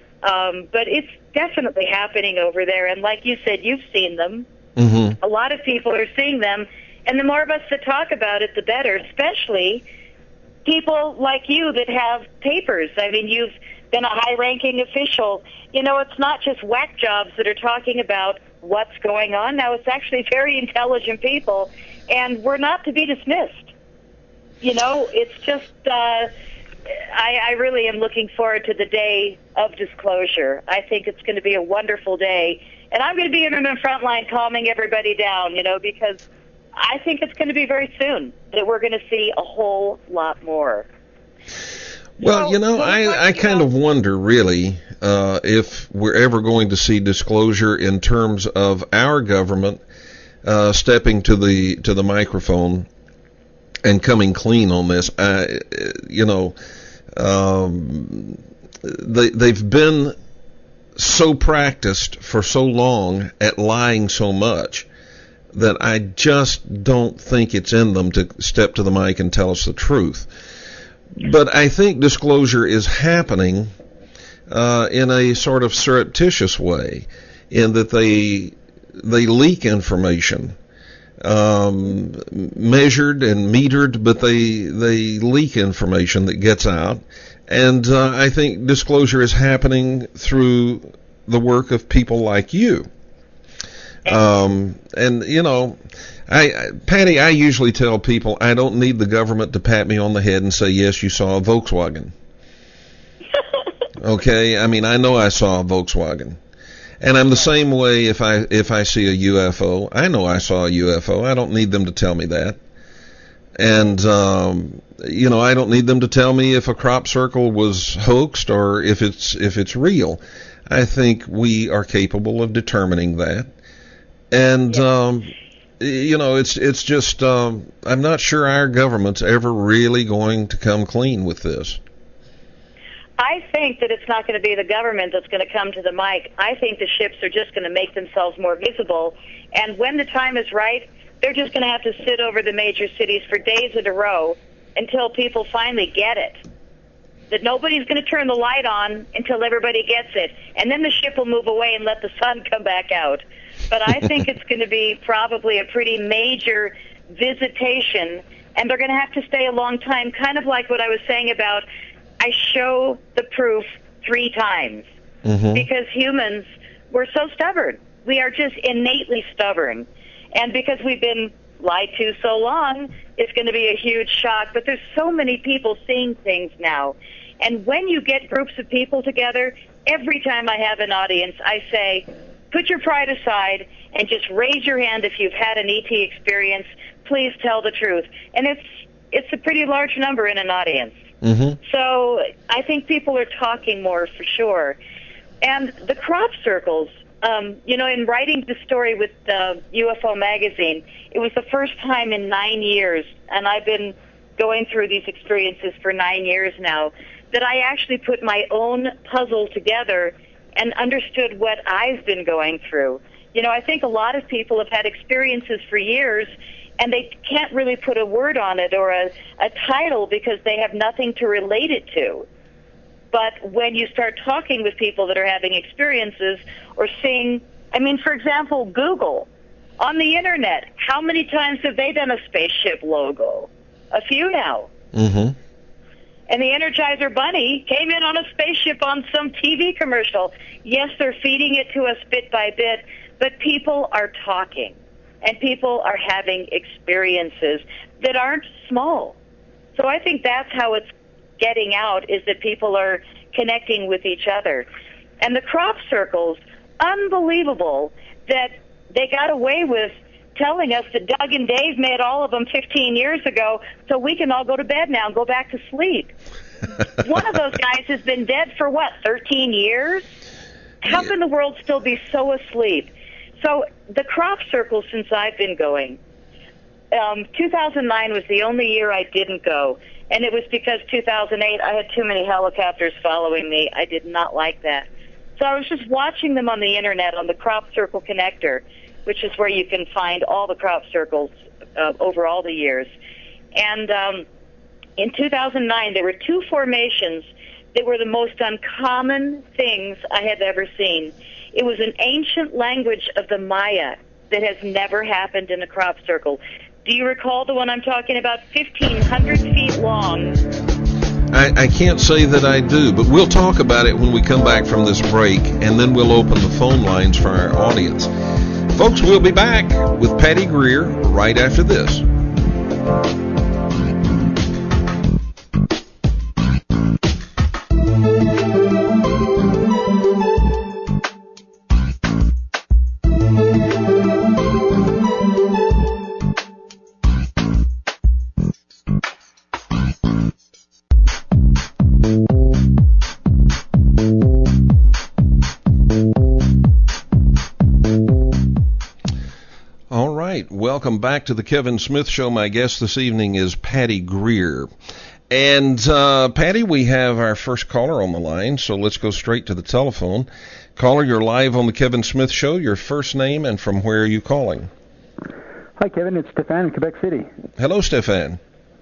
But it's definitely happening over there, and like you said, you've seen them. Mm-hmm. A lot of people are seeing them, and the more of us that talk about it, the better, especially people like you that have papers. I mean, you've been a high-ranking official. You know, it's not just whack jobs that are talking about what's going on now. It's actually very intelligent people, and we're not to be dismissed. You know, it's just, I really am looking forward to the day of disclosure. I think it's going to be a wonderful day, and I'm going to be in the front line calming everybody down, you know, because I think it's going to be very soon that we're going to see a whole lot more. Well, you know, I kind of wonder, really, if we're ever going to see disclosure in terms of our government stepping to the microphone and coming clean on this. You know, They've been so practiced for so long at lying so much that I just don't think it's in them to step to the mic and tell us the truth. But I think disclosure is happening in a sort of surreptitious way, in that they leak information, measured and metered, but they leak information that gets out. And I think disclosure is happening through the work of people like you. And, you know, Patty, I usually tell people I don't need the government to pat me on the head and say, yes, you saw a Volkswagen. Okay? I mean, I know I saw a Volkswagen. And I'm the same way if I see a UFO. I know I saw a UFO. I don't need them to tell me that. And, you know, I don't need them to tell me if a crop circle was hoaxed or if it's real. I think we are capable of determining that. And, you know, it's just, I'm not sure our government's ever really going to come clean with this. I think that it's not going to be the government that's going to come to the mic. I think the ships are just going to make themselves more visible. And when the time is right, they're just going to have to sit over the major cities for days in a row until people finally get it. That nobody's going to turn the light on until everybody gets it. And then the ship will move away and let the sun come back out. But I think it's going to be probably a pretty major visitation, and they're going to have to stay a long time, kind of like what I was saying about I show the proof 3 times. Mm-hmm. Because humans, we're so stubborn. We are just innately stubborn. And because we've been lied to so long, it's going to be a huge shock. But there's so many people seeing things now. And when you get groups of people together, every time I have an audience, I say, put your pride aside and just raise your hand if you've had an ET experience. Please tell the truth. And it's a pretty large number in an audience. Mm-hmm. So I think people are talking more for sure. And the crop circles, you know, in writing the story with UFO Magazine, it was the first time in 9 years, and I've been going through these experiences for 9 years now, that I actually put my own puzzle together and understood what I've been going through. You know, I think a lot of people have had experiences for years, and they can't really put a word on it or a title because they have nothing to relate it to. But when you start talking with people that are having experiences or seeing, I mean, for example, Google, on the Internet, how many times have they done a spaceship logo? A few now. Mm-hmm. And the Energizer Bunny came in on a spaceship on some TV commercial. Yes, they're feeding it to us bit by bit, but people are talking. And people are having experiences that aren't small. So I think that's how it's getting out, is that people are connecting with each other. And the crop circles, unbelievable that they got away with telling us that Doug and Dave made all of them 15 years ago, so we can all go to bed now and go back to sleep. One of those guys has been dead for, 13 years? How can the world still be so asleep? So the crop circles, since I've been going, 2009 was the only year I didn't go, and it was because 2008 I had too many helicopters following me. I did not like that. So I was just watching them on the Internet on the Crop Circle Connector, which is where you can find all the crop circles over all the years. And in 2009, there were 2 formations that were the most uncommon things I have ever seen. It was an ancient language of the Maya that has never happened in a crop circle. Do you recall the one I'm talking about? 1,500 feet long. I can't say that I do, but we'll talk about it when we come back from this break, and then we'll open the phone lines for our audience. Folks, we'll be back with Patty Greer right after this. Welcome back to the Kevin Smith Show. My guest this evening is Patty Greer. And, Patty, we have our first caller on the line, so let's go straight to the telephone. Caller, you're live on the Kevin Smith Show. Your first name and from where are you calling? Hi, Kevin. It's Stefan in Quebec City. Hello, Stefan.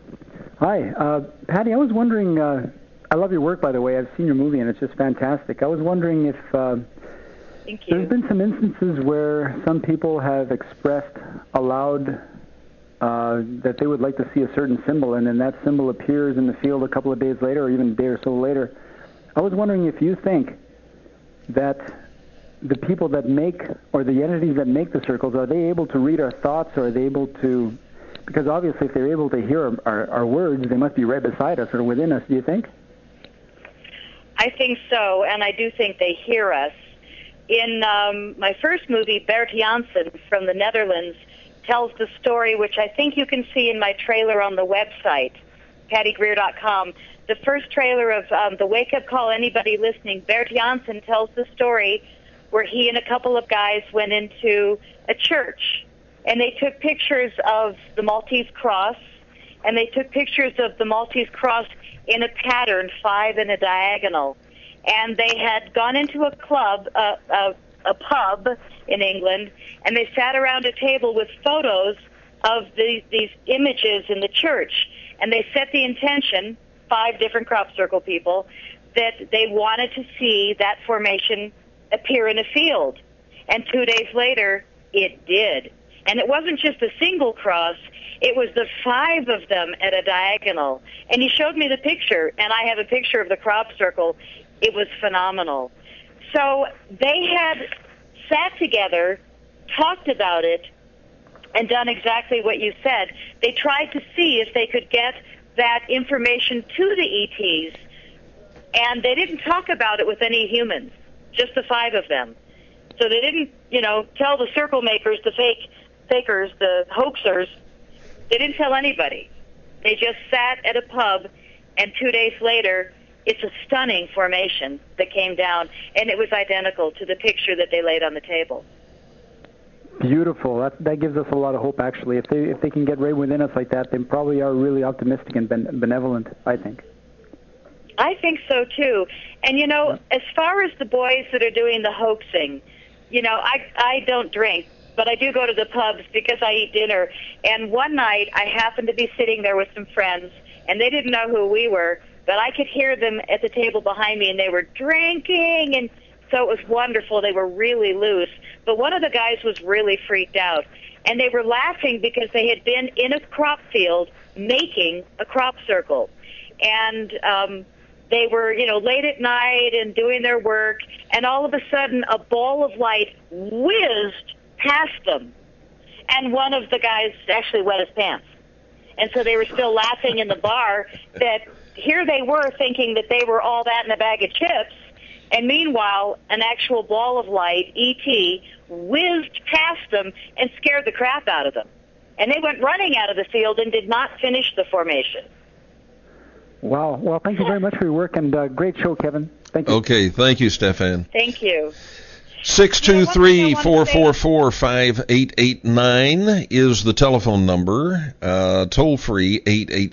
Hi. Patty, I was wondering, I love your work, by the way. I've seen your movie, and it's just fantastic. I was wondering if Thank you. there's been some instances where some people have expressed aloud that they would like to see a certain symbol, and then that symbol appears in the field a couple of days later or even a day or so later. I was wondering if you think that the people that make, or the entities that make the circles, are they able to read our thoughts, or are they able to, because obviously if they're able to hear our words, they must be right beside us or within us, do you think? I think so, and I do think they hear us. In my first movie, Bert Janssen from the Netherlands tells the story, which I think you can see in my trailer on the website, pattygreer.com. The first trailer of the Wake Up Call, anybody listening, Bert Janssen tells the story where he and a couple of guys went into a church, and they took pictures of the Maltese cross, and they took pictures of the Maltese cross in a pattern, 5 in a diagonal. And they had gone into a club, a pub in England, and they sat around a table with photos of these images in the church. And they set the intention, 5 different crop circle people, that they wanted to see that formation appear in a field. And 2 days later, it did. And it wasn't just a single cross, it was the 5 of them at a diagonal. And he showed me the picture, and I have a picture of the crop circle. It was phenomenal. So they had sat together, talked about it, and done exactly what you said. They tried to see if they could get that information to the ETs, and they didn't talk about it with any humans, just the 5 of them. So they didn't, tell the circle makers, the fakers, the hoaxers. They didn't tell anybody. They just sat at a pub, and 2 days later, it's a stunning formation that came down, and it was identical to the picture that they laid on the table. Beautiful. That gives us a lot of hope, actually. If they can get right within us like that, they probably are really optimistic and benevolent, I think. I think so, too. And, as far as the boys that are doing the hoaxing, I don't drink, but I do go to the pubs because I eat dinner. And one night I happened to be sitting there with some friends, and they didn't know who we were, but I could hear them at the table behind me, and they were drinking, and so it was wonderful. They were really loose. But one of the guys was really freaked out, and they were laughing because they had been in a crop field making a crop circle. And they were, late at night and doing their work, and all of a sudden a ball of light whizzed past them, and one of the guys actually wet his pants. And so they were still laughing in the bar that here they were thinking that they were all that in a bag of chips, and meanwhile, an actual ball of light, ET, whizzed past them and scared the crap out of them. And they went running out of the field and did not finish the formation. Wow. Well, thank you very much for your work, and great show, Kevin. Thank you. Okay, thank you, Stefan. Thank you. 623-444-5889 is the telephone number. Toll free,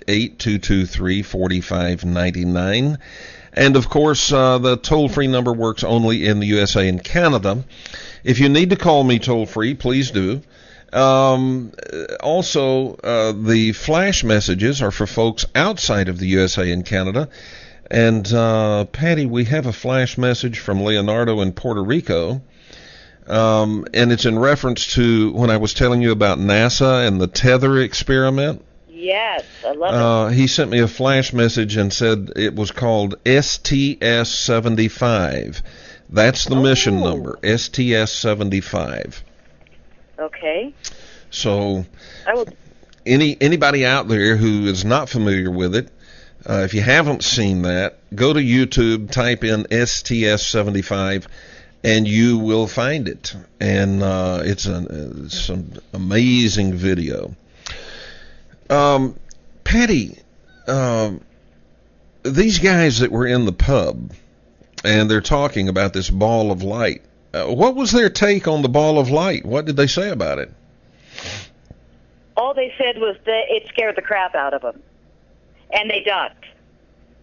888-223-4599. And, of course, the toll-free number works only in the USA and Canada. If you need to call me toll-free, please do. Also, the flash messages are for folks outside of the USA and Canada. And, Patty, we have a flash message from Leonardo in Puerto Rico. And it's in reference to when I was telling you about NASA and the tether experiment. Yes, I love it. He sent me a flash message and said it was called STS-75. That's the mission number, STS-75. Okay. So anybody out there who is not familiar with it, if you haven't seen that, go to YouTube, type in STS-75, and you will find it. And it's some amazing video. Patty, these guys that were in the pub, and they're talking about this ball of light, what was their take on the ball of light? What did they say about it? All they said was that it scared the crap out of them, and they ducked.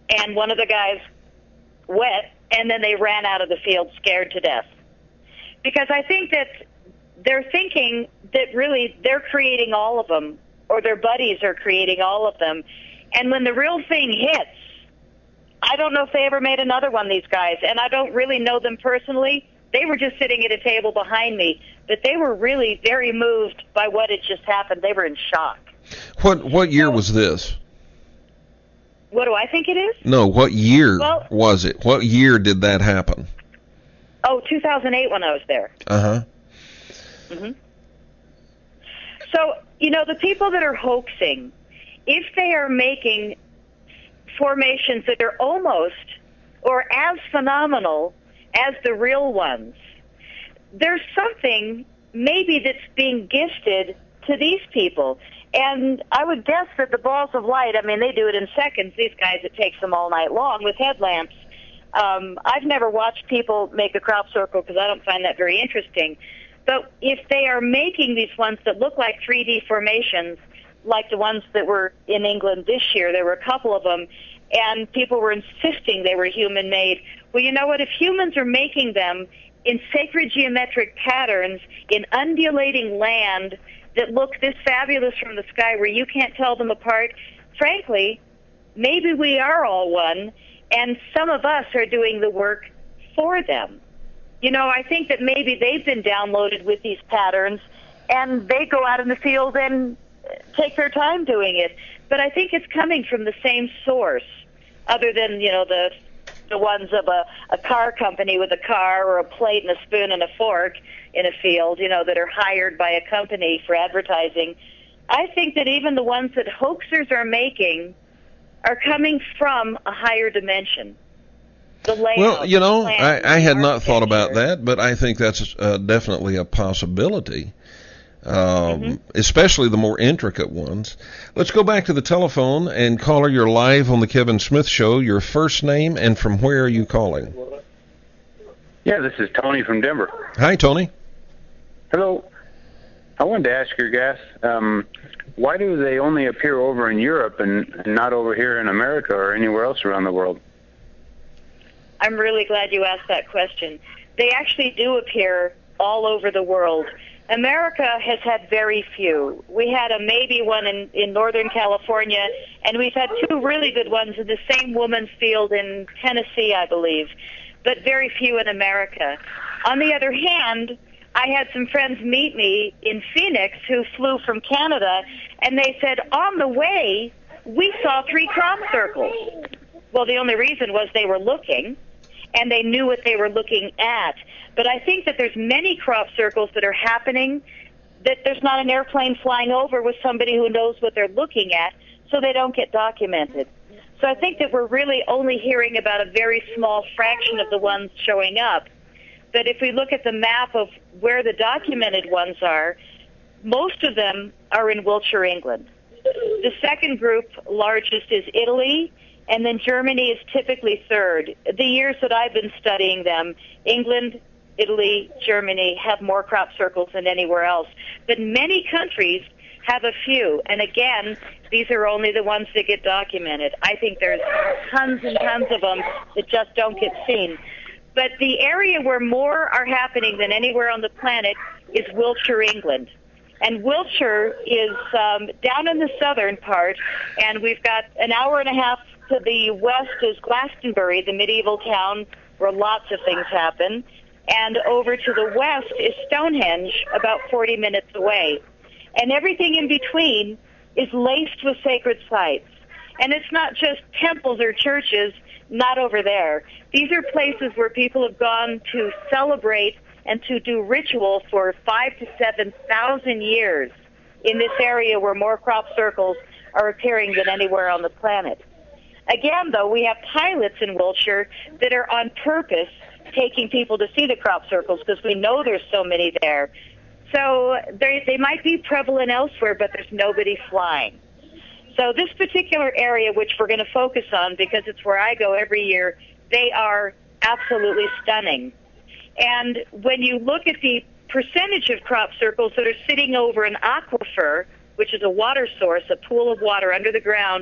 and one of the guys wet, and then they ran out of the field scared to death. Because I think that they're thinking that really they're creating all of them, or their buddies are creating all of them. And when the real thing hits, I don't know if they ever made another one, these guys, and I don't really know them personally. They were just sitting at a table behind me, but they were really very moved by what had just happened. They were in shock. What year was this? What do I think it is? No, what year was it? What year did that happen? Oh, 2008 when I was there. Uh-huh. Mm-hmm. So, the people that are hoaxing, if they are making formations that are almost or as phenomenal as the real ones, there's something maybe that's being gifted to these people. And I would guess that the balls of light, they do it in seconds. These guys, it takes them all night long with headlamps. I've never watched people make a crop circle because I don't find that very interesting. But if they are making these ones that look like 3D formations, like the ones that were in England this year, there were a couple of them, and people were insisting they were human-made. Well, you know what? If humans are making them in sacred geometric patterns in undulating land that look this fabulous from the sky where you can't tell them apart, frankly, maybe we are all one, and some of us are doing the work for them. I think that maybe they've been downloaded with these patterns, and they go out in the field and take their time doing it. But I think it's coming from the same source, other than, the ones of a car company with a car or a plate and a spoon and a fork in a field, that are hired by a company for advertising. I think that even the ones that hoaxers are making are coming from a higher dimension. The layout, well, I had not thought about that, but I think that's definitely a possibility, especially the more intricate ones. Let's go back to the telephone, and caller, you're live on the Kevin Smith Show. Your first name and from where are you calling? Yeah, this is Tony from Denver. Hi, Tony. Hello. I wanted to ask your guest, why do they only appear over in Europe and not over here in America or anywhere else around the world? I'm really glad you asked that question. They actually do appear all over the world. America has had very few. We had a maybe one in Northern California, and we've had two really good ones in the same woman's field in Tennessee, I believe, but very few in America. On the other hand, I had some friends meet me in Phoenix who flew from Canada, and they said, on the way, we saw 3 crop circles. Well, the only reason was they were looking, and they knew what they were looking at. But I think that there's many crop circles that are happening that there's not an airplane flying over with somebody who knows what they're looking at, so they don't get documented. So I think that we're really only hearing about a very small fraction of the ones showing up. But if we look at the map of where the documented ones are, most of them are in Wiltshire, England. The second group, largest, is Italy, and then Germany is typically third. The years that I've been studying them, England, Italy, Germany have more crop circles than anywhere else. But many countries have a few. And again, these are only the ones that get documented. I think there's tons and tons of them that just don't get seen. But the area where more are happening than anywhere on the planet is Wiltshire, England. And Wiltshire is down in the southern part, and we've got an hour and a half to the west is Glastonbury, the medieval town where lots of things happen. And over to the west is Stonehenge, about 40 minutes away. And everything in between is laced with sacred sites. And it's not just temples or churches, not over there. These are places where people have gone to celebrate and to do ritual for 5,000 to 7,000 years in this area where more crop circles are appearing than anywhere on the planet. Again, though, we have pilots in Wiltshire that are on purpose taking people to see the crop circles because we know there's so many there. So they might be prevalent elsewhere, but there's nobody flying. So this particular area, which we're going to focus on because it's where I go every year, they are absolutely stunning. And when you look at the percentage of crop circles that are sitting over an aquifer, which is a water source, a pool of water under the ground,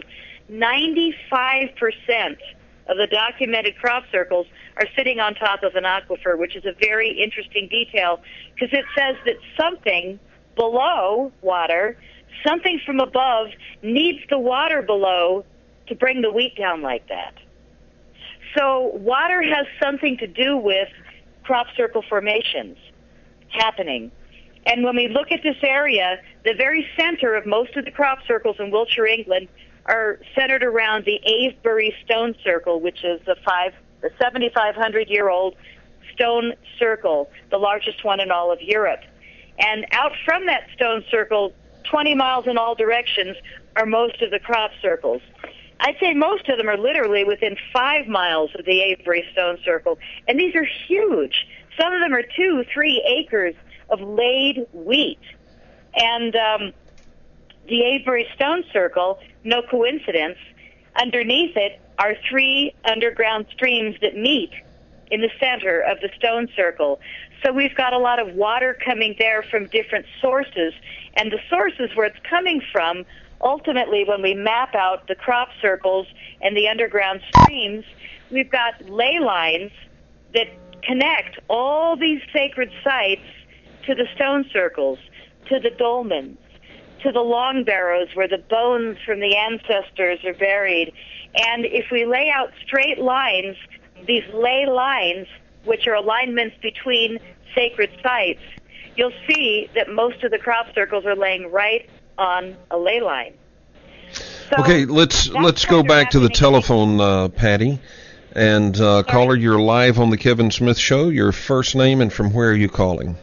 95% of the documented crop circles are sitting on top of an aquifer, which is a very interesting detail because it says that something below water, something from above, needs the water below to bring the wheat down like that. So water has something to do with crop circle formations happening. And when we look at this area, the very center of most of the crop circles in Wiltshire, England, are centered around the Avebury Stone Circle, which is a 7,500-year-old stone circle, the largest one in all of Europe. And out from that stone circle, 20 miles in all directions, are most of the crop circles. I'd say most of them are literally within 5 miles of the Avebury Stone Circle. And these are huge. Some of them are 2-3 acres of laid wheat. And the Avebury Stone Circle, no coincidence, underneath it are 3 underground streams that meet in the center of the stone circle. So we've got a lot of water coming there from different sources. And the sources where it's coming from, ultimately, when we map out the crop circles and the underground streams, we've got ley lines that connect all these sacred sites to the stone circles, to the dolmens, to the long barrows where the bones from the ancestors are buried. And if we lay out straight lines, these ley lines, which are alignments between sacred sites, you'll see that most of the crop circles are laying right on a ley line. So okay, let's go back to the telephone, Patty. And caller, you're live on the Kevin Smith Show. Your first name and from where are you calling?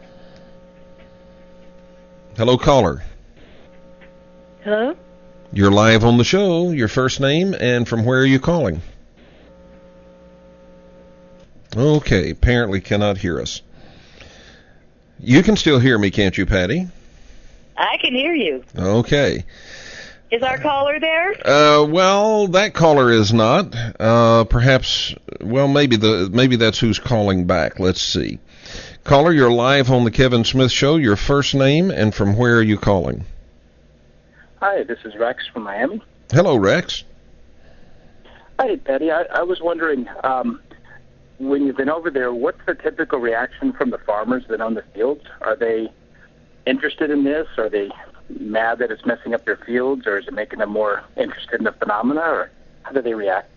Hello, caller. Hello? You're live on the show. Your first name and from where are you calling? Okay, apparently cannot hear us. You can still hear me, can't you, Patty? I can hear you. Okay. Is our caller there? Well, that caller is not. Perhaps, well, maybe that's who's calling back. Let's see. Caller, you're live on the Kevin Smith Show. Your first name and from where are you calling? Hi, this is Rex from Miami. Hello, Rex. Hi, Patty. I was wondering, when you've been over there, what's the typical reaction from the farmers that own the fields? Are they interested in this? Are they mad that it's messing up their fields, or is it making them more interested in the phenomena, or how do they react?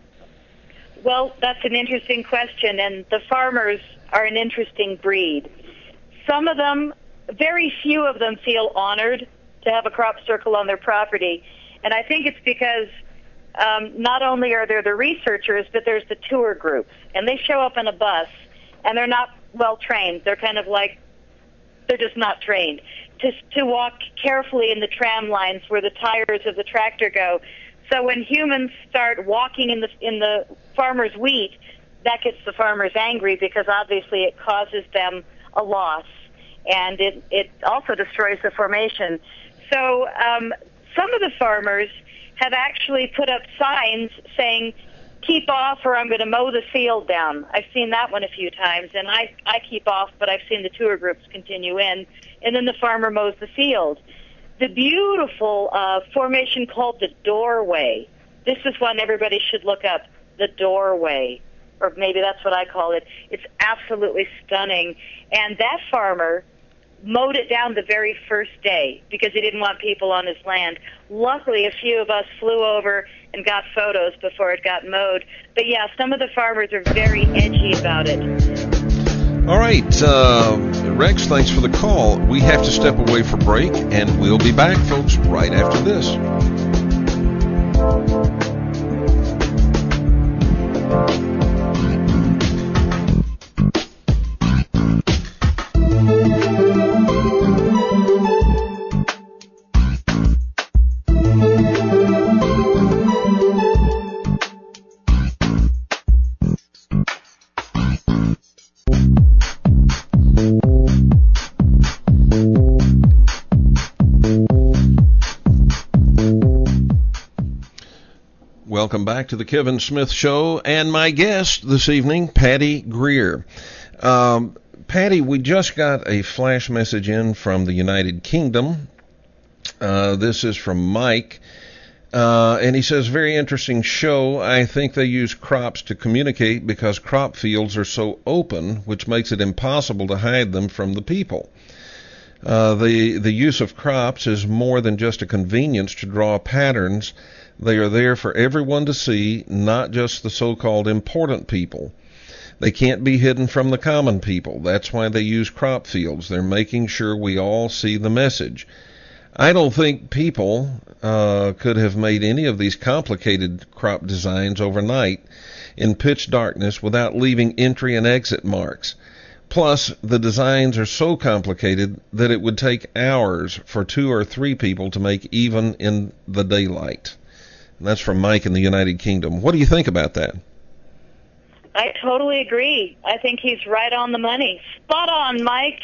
Well, that's an interesting question, and the farmers are an interesting breed. Some of them, very few of them, feel honored to have a crop circle on their property, and I think it's because not only are there the researchers, but there's the tour groups, and they show up in a bus, and they're not well trained. They're kind of like, they're just not trained to walk carefully in the tram lines where the tires of the tractor go. So when humans start walking in the farmer's wheat, that gets the farmers angry because obviously it causes them a loss, and it also destroys the formation. So some of the farmers have actually put up signs saying, keep off or I'm going to mow the field down. I've seen that one a few times, and I keep off, but I've seen the tour groups continue in, and then the farmer mows the field. The beautiful formation called the doorway, this is one everybody should look up, the doorway, or maybe that's what I call it. It's absolutely stunning, and that farmer mowed it down the very first day because he didn't want people on his land. Luckily, a few of us flew over and got photos before it got mowed. But yeah, some of the farmers are very edgy about it. All right, Rex, thanks for the call. We have to step away for break, and we'll be back, folks, right after this. Welcome back to the Kevin Smith Show, and my guest this evening, Patty Greer. Patty, we just got a flash message in from the United Kingdom. This is from Mike, And he says, very interesting show. I think they use crops to communicate because crop fields are so open, which makes it impossible to hide them from the people. The use of crops is more than just a convenience to draw patterns. They are there for everyone to see, not just the so-called important people. They can't be hidden from the common people. That's why they use crop fields. They're making sure we all see the message. I don't think people could have made any of these complicated crop designs overnight in pitch darkness without leaving entry and exit marks. Plus, the designs are so complicated that it would take hours for 2 or 3 people to make even in the daylight. And that's from Mike in the United Kingdom. What do you think about that? I totally agree. I think he's right on the money. Spot on, Mike.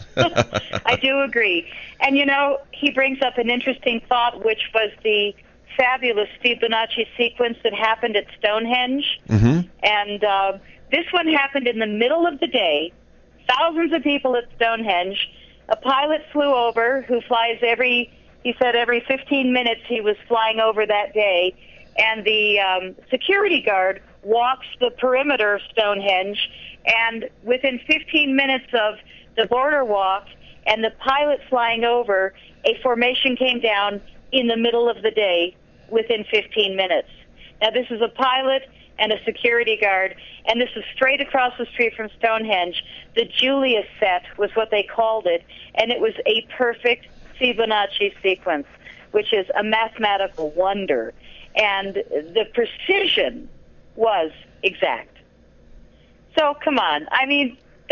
I do agree. And, you know, he brings up an interesting thought, which was the fabulous Fibonacci sequence that happened at Stonehenge. Mm-hmm. And this one happened in the middle of the day. Thousands of people at Stonehenge. A pilot flew over who flies every 15 minutes he was flying over that day. And the security guard walks the perimeter of Stonehenge. And within 15 minutes of the border walk and the pilot flying over, a formation came down in the middle of the day within 15 minutes. Now, this is a pilot and a security guard, and this is straight across the street from Stonehenge. The Julius set was what they called it, and it was a perfect Fibonacci sequence, which is a mathematical wonder. And the precision was exact. So, come on. I mean,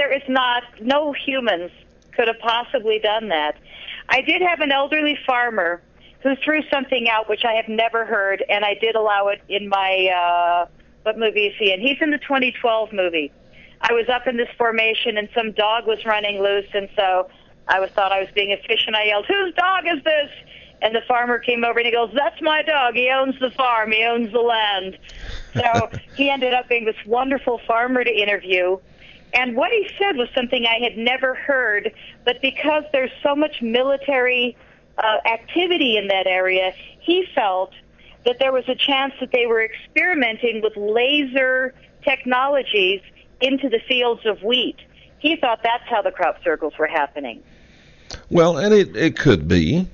no humans could have possibly done that. I did have an elderly farmer who threw something out which I have never heard, and I did allow it in my, what movie is he in? He's in the 2012 movie. I was up in this formation, and some dog was running loose, and so I thought I was being a fish, and I yelled, "Whose dog is this?" And the farmer came over, and he goes, "That's my dog. He owns the farm. He owns the land." So he ended up being this wonderful farmer to interview. And what he said was something I had never heard, but because there's so much military activity in that area, he felt that there was a chance that they were experimenting with laser technologies into the fields of wheat. He thought that's how the crop circles were happening. Well, and it could be.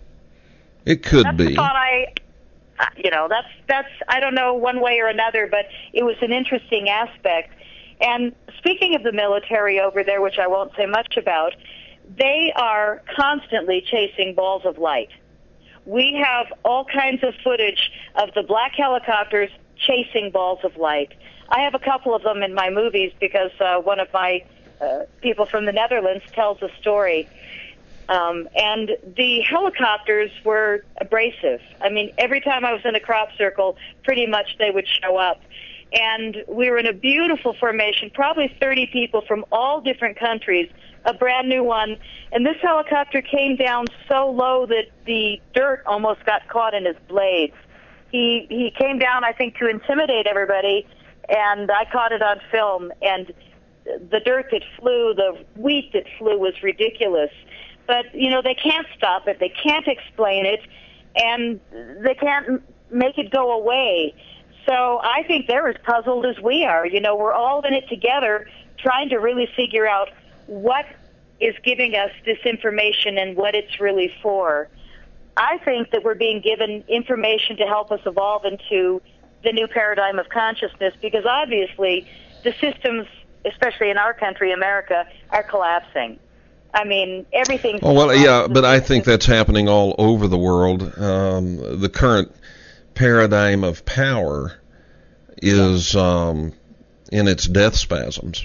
It could be. That's that's I don't know one way or another, but it was an interesting aspect. And speaking of the military over there, which I won't say much about, they are constantly chasing balls of light. We have all kinds of footage of the black helicopters chasing balls of light. I have a couple of them in my movies because one of my people from the Netherlands tells a story. And the helicopters were abrasive. I mean, every time I was in a crop circle, pretty much they would show up. And we were in a beautiful formation, probably 30 people from all different countries, a brand new one. And this helicopter came down so low that the dirt almost got caught in his blades. He came down, I think, to intimidate everybody, and I caught it on film. And the dirt that flew, the wheat that flew was ridiculous. But, you know, they can't stop it. They can't explain it. And they can't make it go away. So I think they're as puzzled as we are. You know, we're all in it together trying to really figure out what is giving us this information and what it's really for. I think that we're being given information to help us evolve into the new paradigm of consciousness because obviously the systems, especially in our country, America, are collapsing. I mean, everything's... Well, yeah, but I think that's happening all over the world. The current paradigm of power is in its death spasms.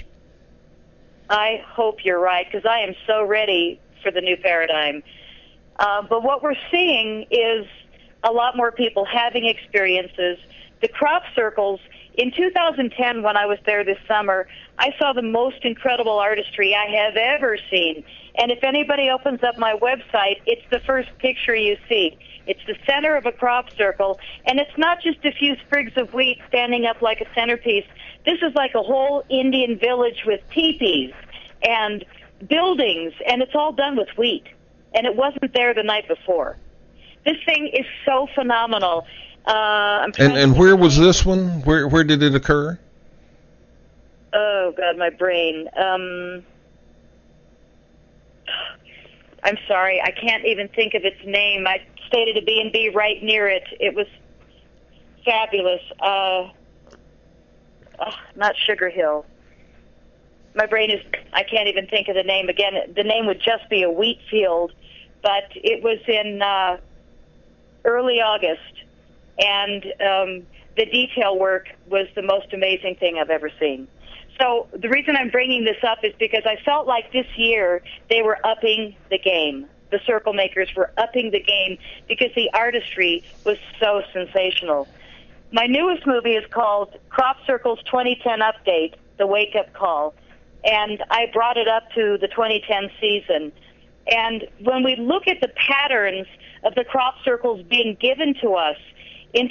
I hope you're right, because I am so ready for the new paradigm. But what we're seeing is a lot more people having experiences. The crop circles, in 2010, when I was there this summer, I saw the most incredible artistry I have ever seen. And if anybody opens up my website, it's the first picture you see. It's the center of a crop circle, and it's not just a few sprigs of wheat standing up like a centerpiece. This is like a whole Indian village with teepees and buildings, and it's all done with wheat. And it wasn't there the night before. This thing is so phenomenal. And where was this one? Where did it occur? Oh, God, my brain. I'm sorry, I can't even think of its name. I stayed at a B&B right near it. It was fabulous. Not Sugar Hill. My brain is, I can't even think of the name. Again, the name would just be a wheat field, but it was in early August, and the detail work was the most amazing thing I've ever seen. So the reason I'm bringing this up is because I felt like this year they were upping the game. The circle makers were upping the game because the artistry was so sensational. My newest movie is called Crop Circle's 2010 Update, The Wake Up Call, and I brought it up to the 2010 season. And when we look at the patterns of the crop circles being given to us, in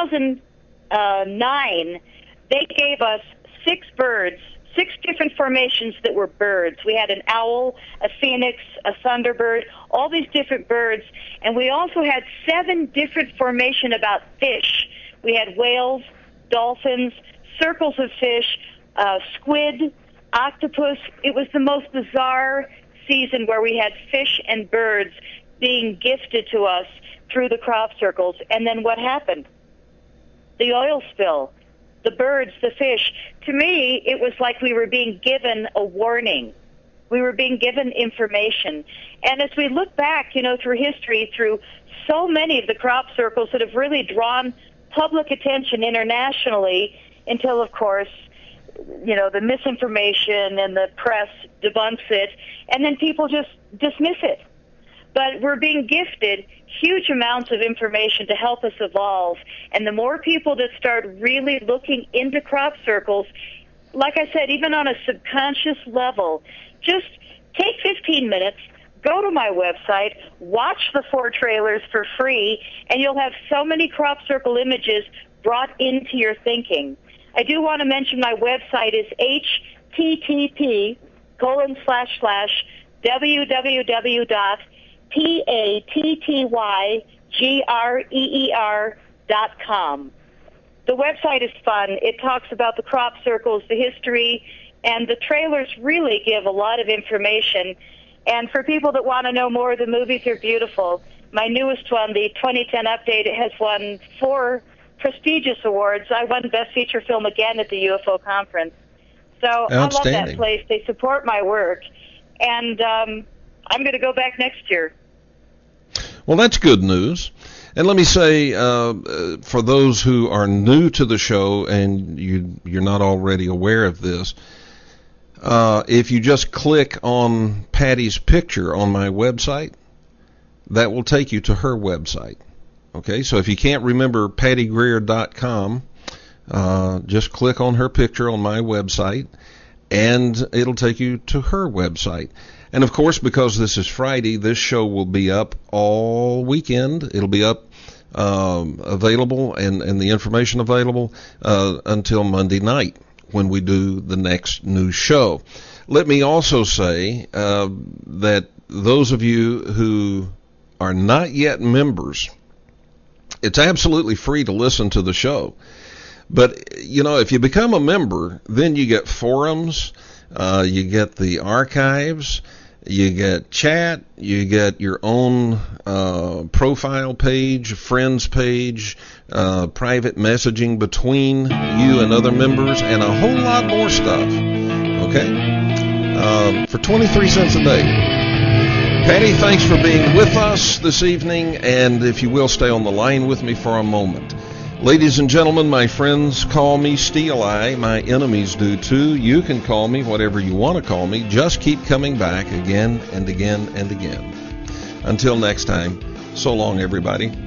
2009, they gave us 6 birds, 6 different formations that were birds. We had an owl, a phoenix, a thunderbird, all these different birds, and we also had 7 different formation about fish. We had whales, dolphins, circles of fish, squid, octopus. It was the most bizarre season where we had fish and birds being gifted to us through the crop circles. And then what happened? The oil spill. The birds, the fish. To me, it was like we were being given a warning. We were being given information. And as we look back, through history, through so many of the crop circles that have really drawn public attention internationally until, of course, the misinformation and the press debunks it, and then people just dismiss it. But we're being gifted huge amounts of information to help us evolve. And the more people that start really looking into crop circles, like I said, even on a subconscious level, just take 15 minutes, go to my website, watch the 4 trailers for free, and you'll have so many crop circle images brought into your thinking. I do want to mention my website is http://www.pattygreer.com. The website is fun. It talks about the crop circles, the history, and the trailers really give a lot of information. And for people that want to know more, the movies are beautiful. My newest one, the 2010 Update, it has won 4 prestigious awards. I won Best Feature Film again at the UFO conference. So I love that place. They support my work. And I'm going to go back next year. Well, that's good news. And let me say, for those who are new to the show and you're not already aware of this, if you just click on Patty's picture on my website, that will take you to her website. Okay, so if you can't remember pattygreer.com, just click on her picture on my website, and it'll take you to her website. And, of course, because this is Friday, this show will be up all weekend. It'll be up available and the information available until Monday night when we do the next new show. Let me also say that those of you who are not yet members, it's absolutely free to listen to the show. But, if you become a member, then you get forums, you get the archives, you get chat, you get your own profile page, friends page, private messaging between you and other members, and a whole lot more stuff, okay, for 23 cents a day. Patty, thanks for being with us this evening, and if you will, stay on the line with me for a moment. Ladies and gentlemen, my friends call me Steel Eye. My enemies do too. You can call me whatever you want to call me. Just keep coming back again and again and again. Until next time, so long, everybody.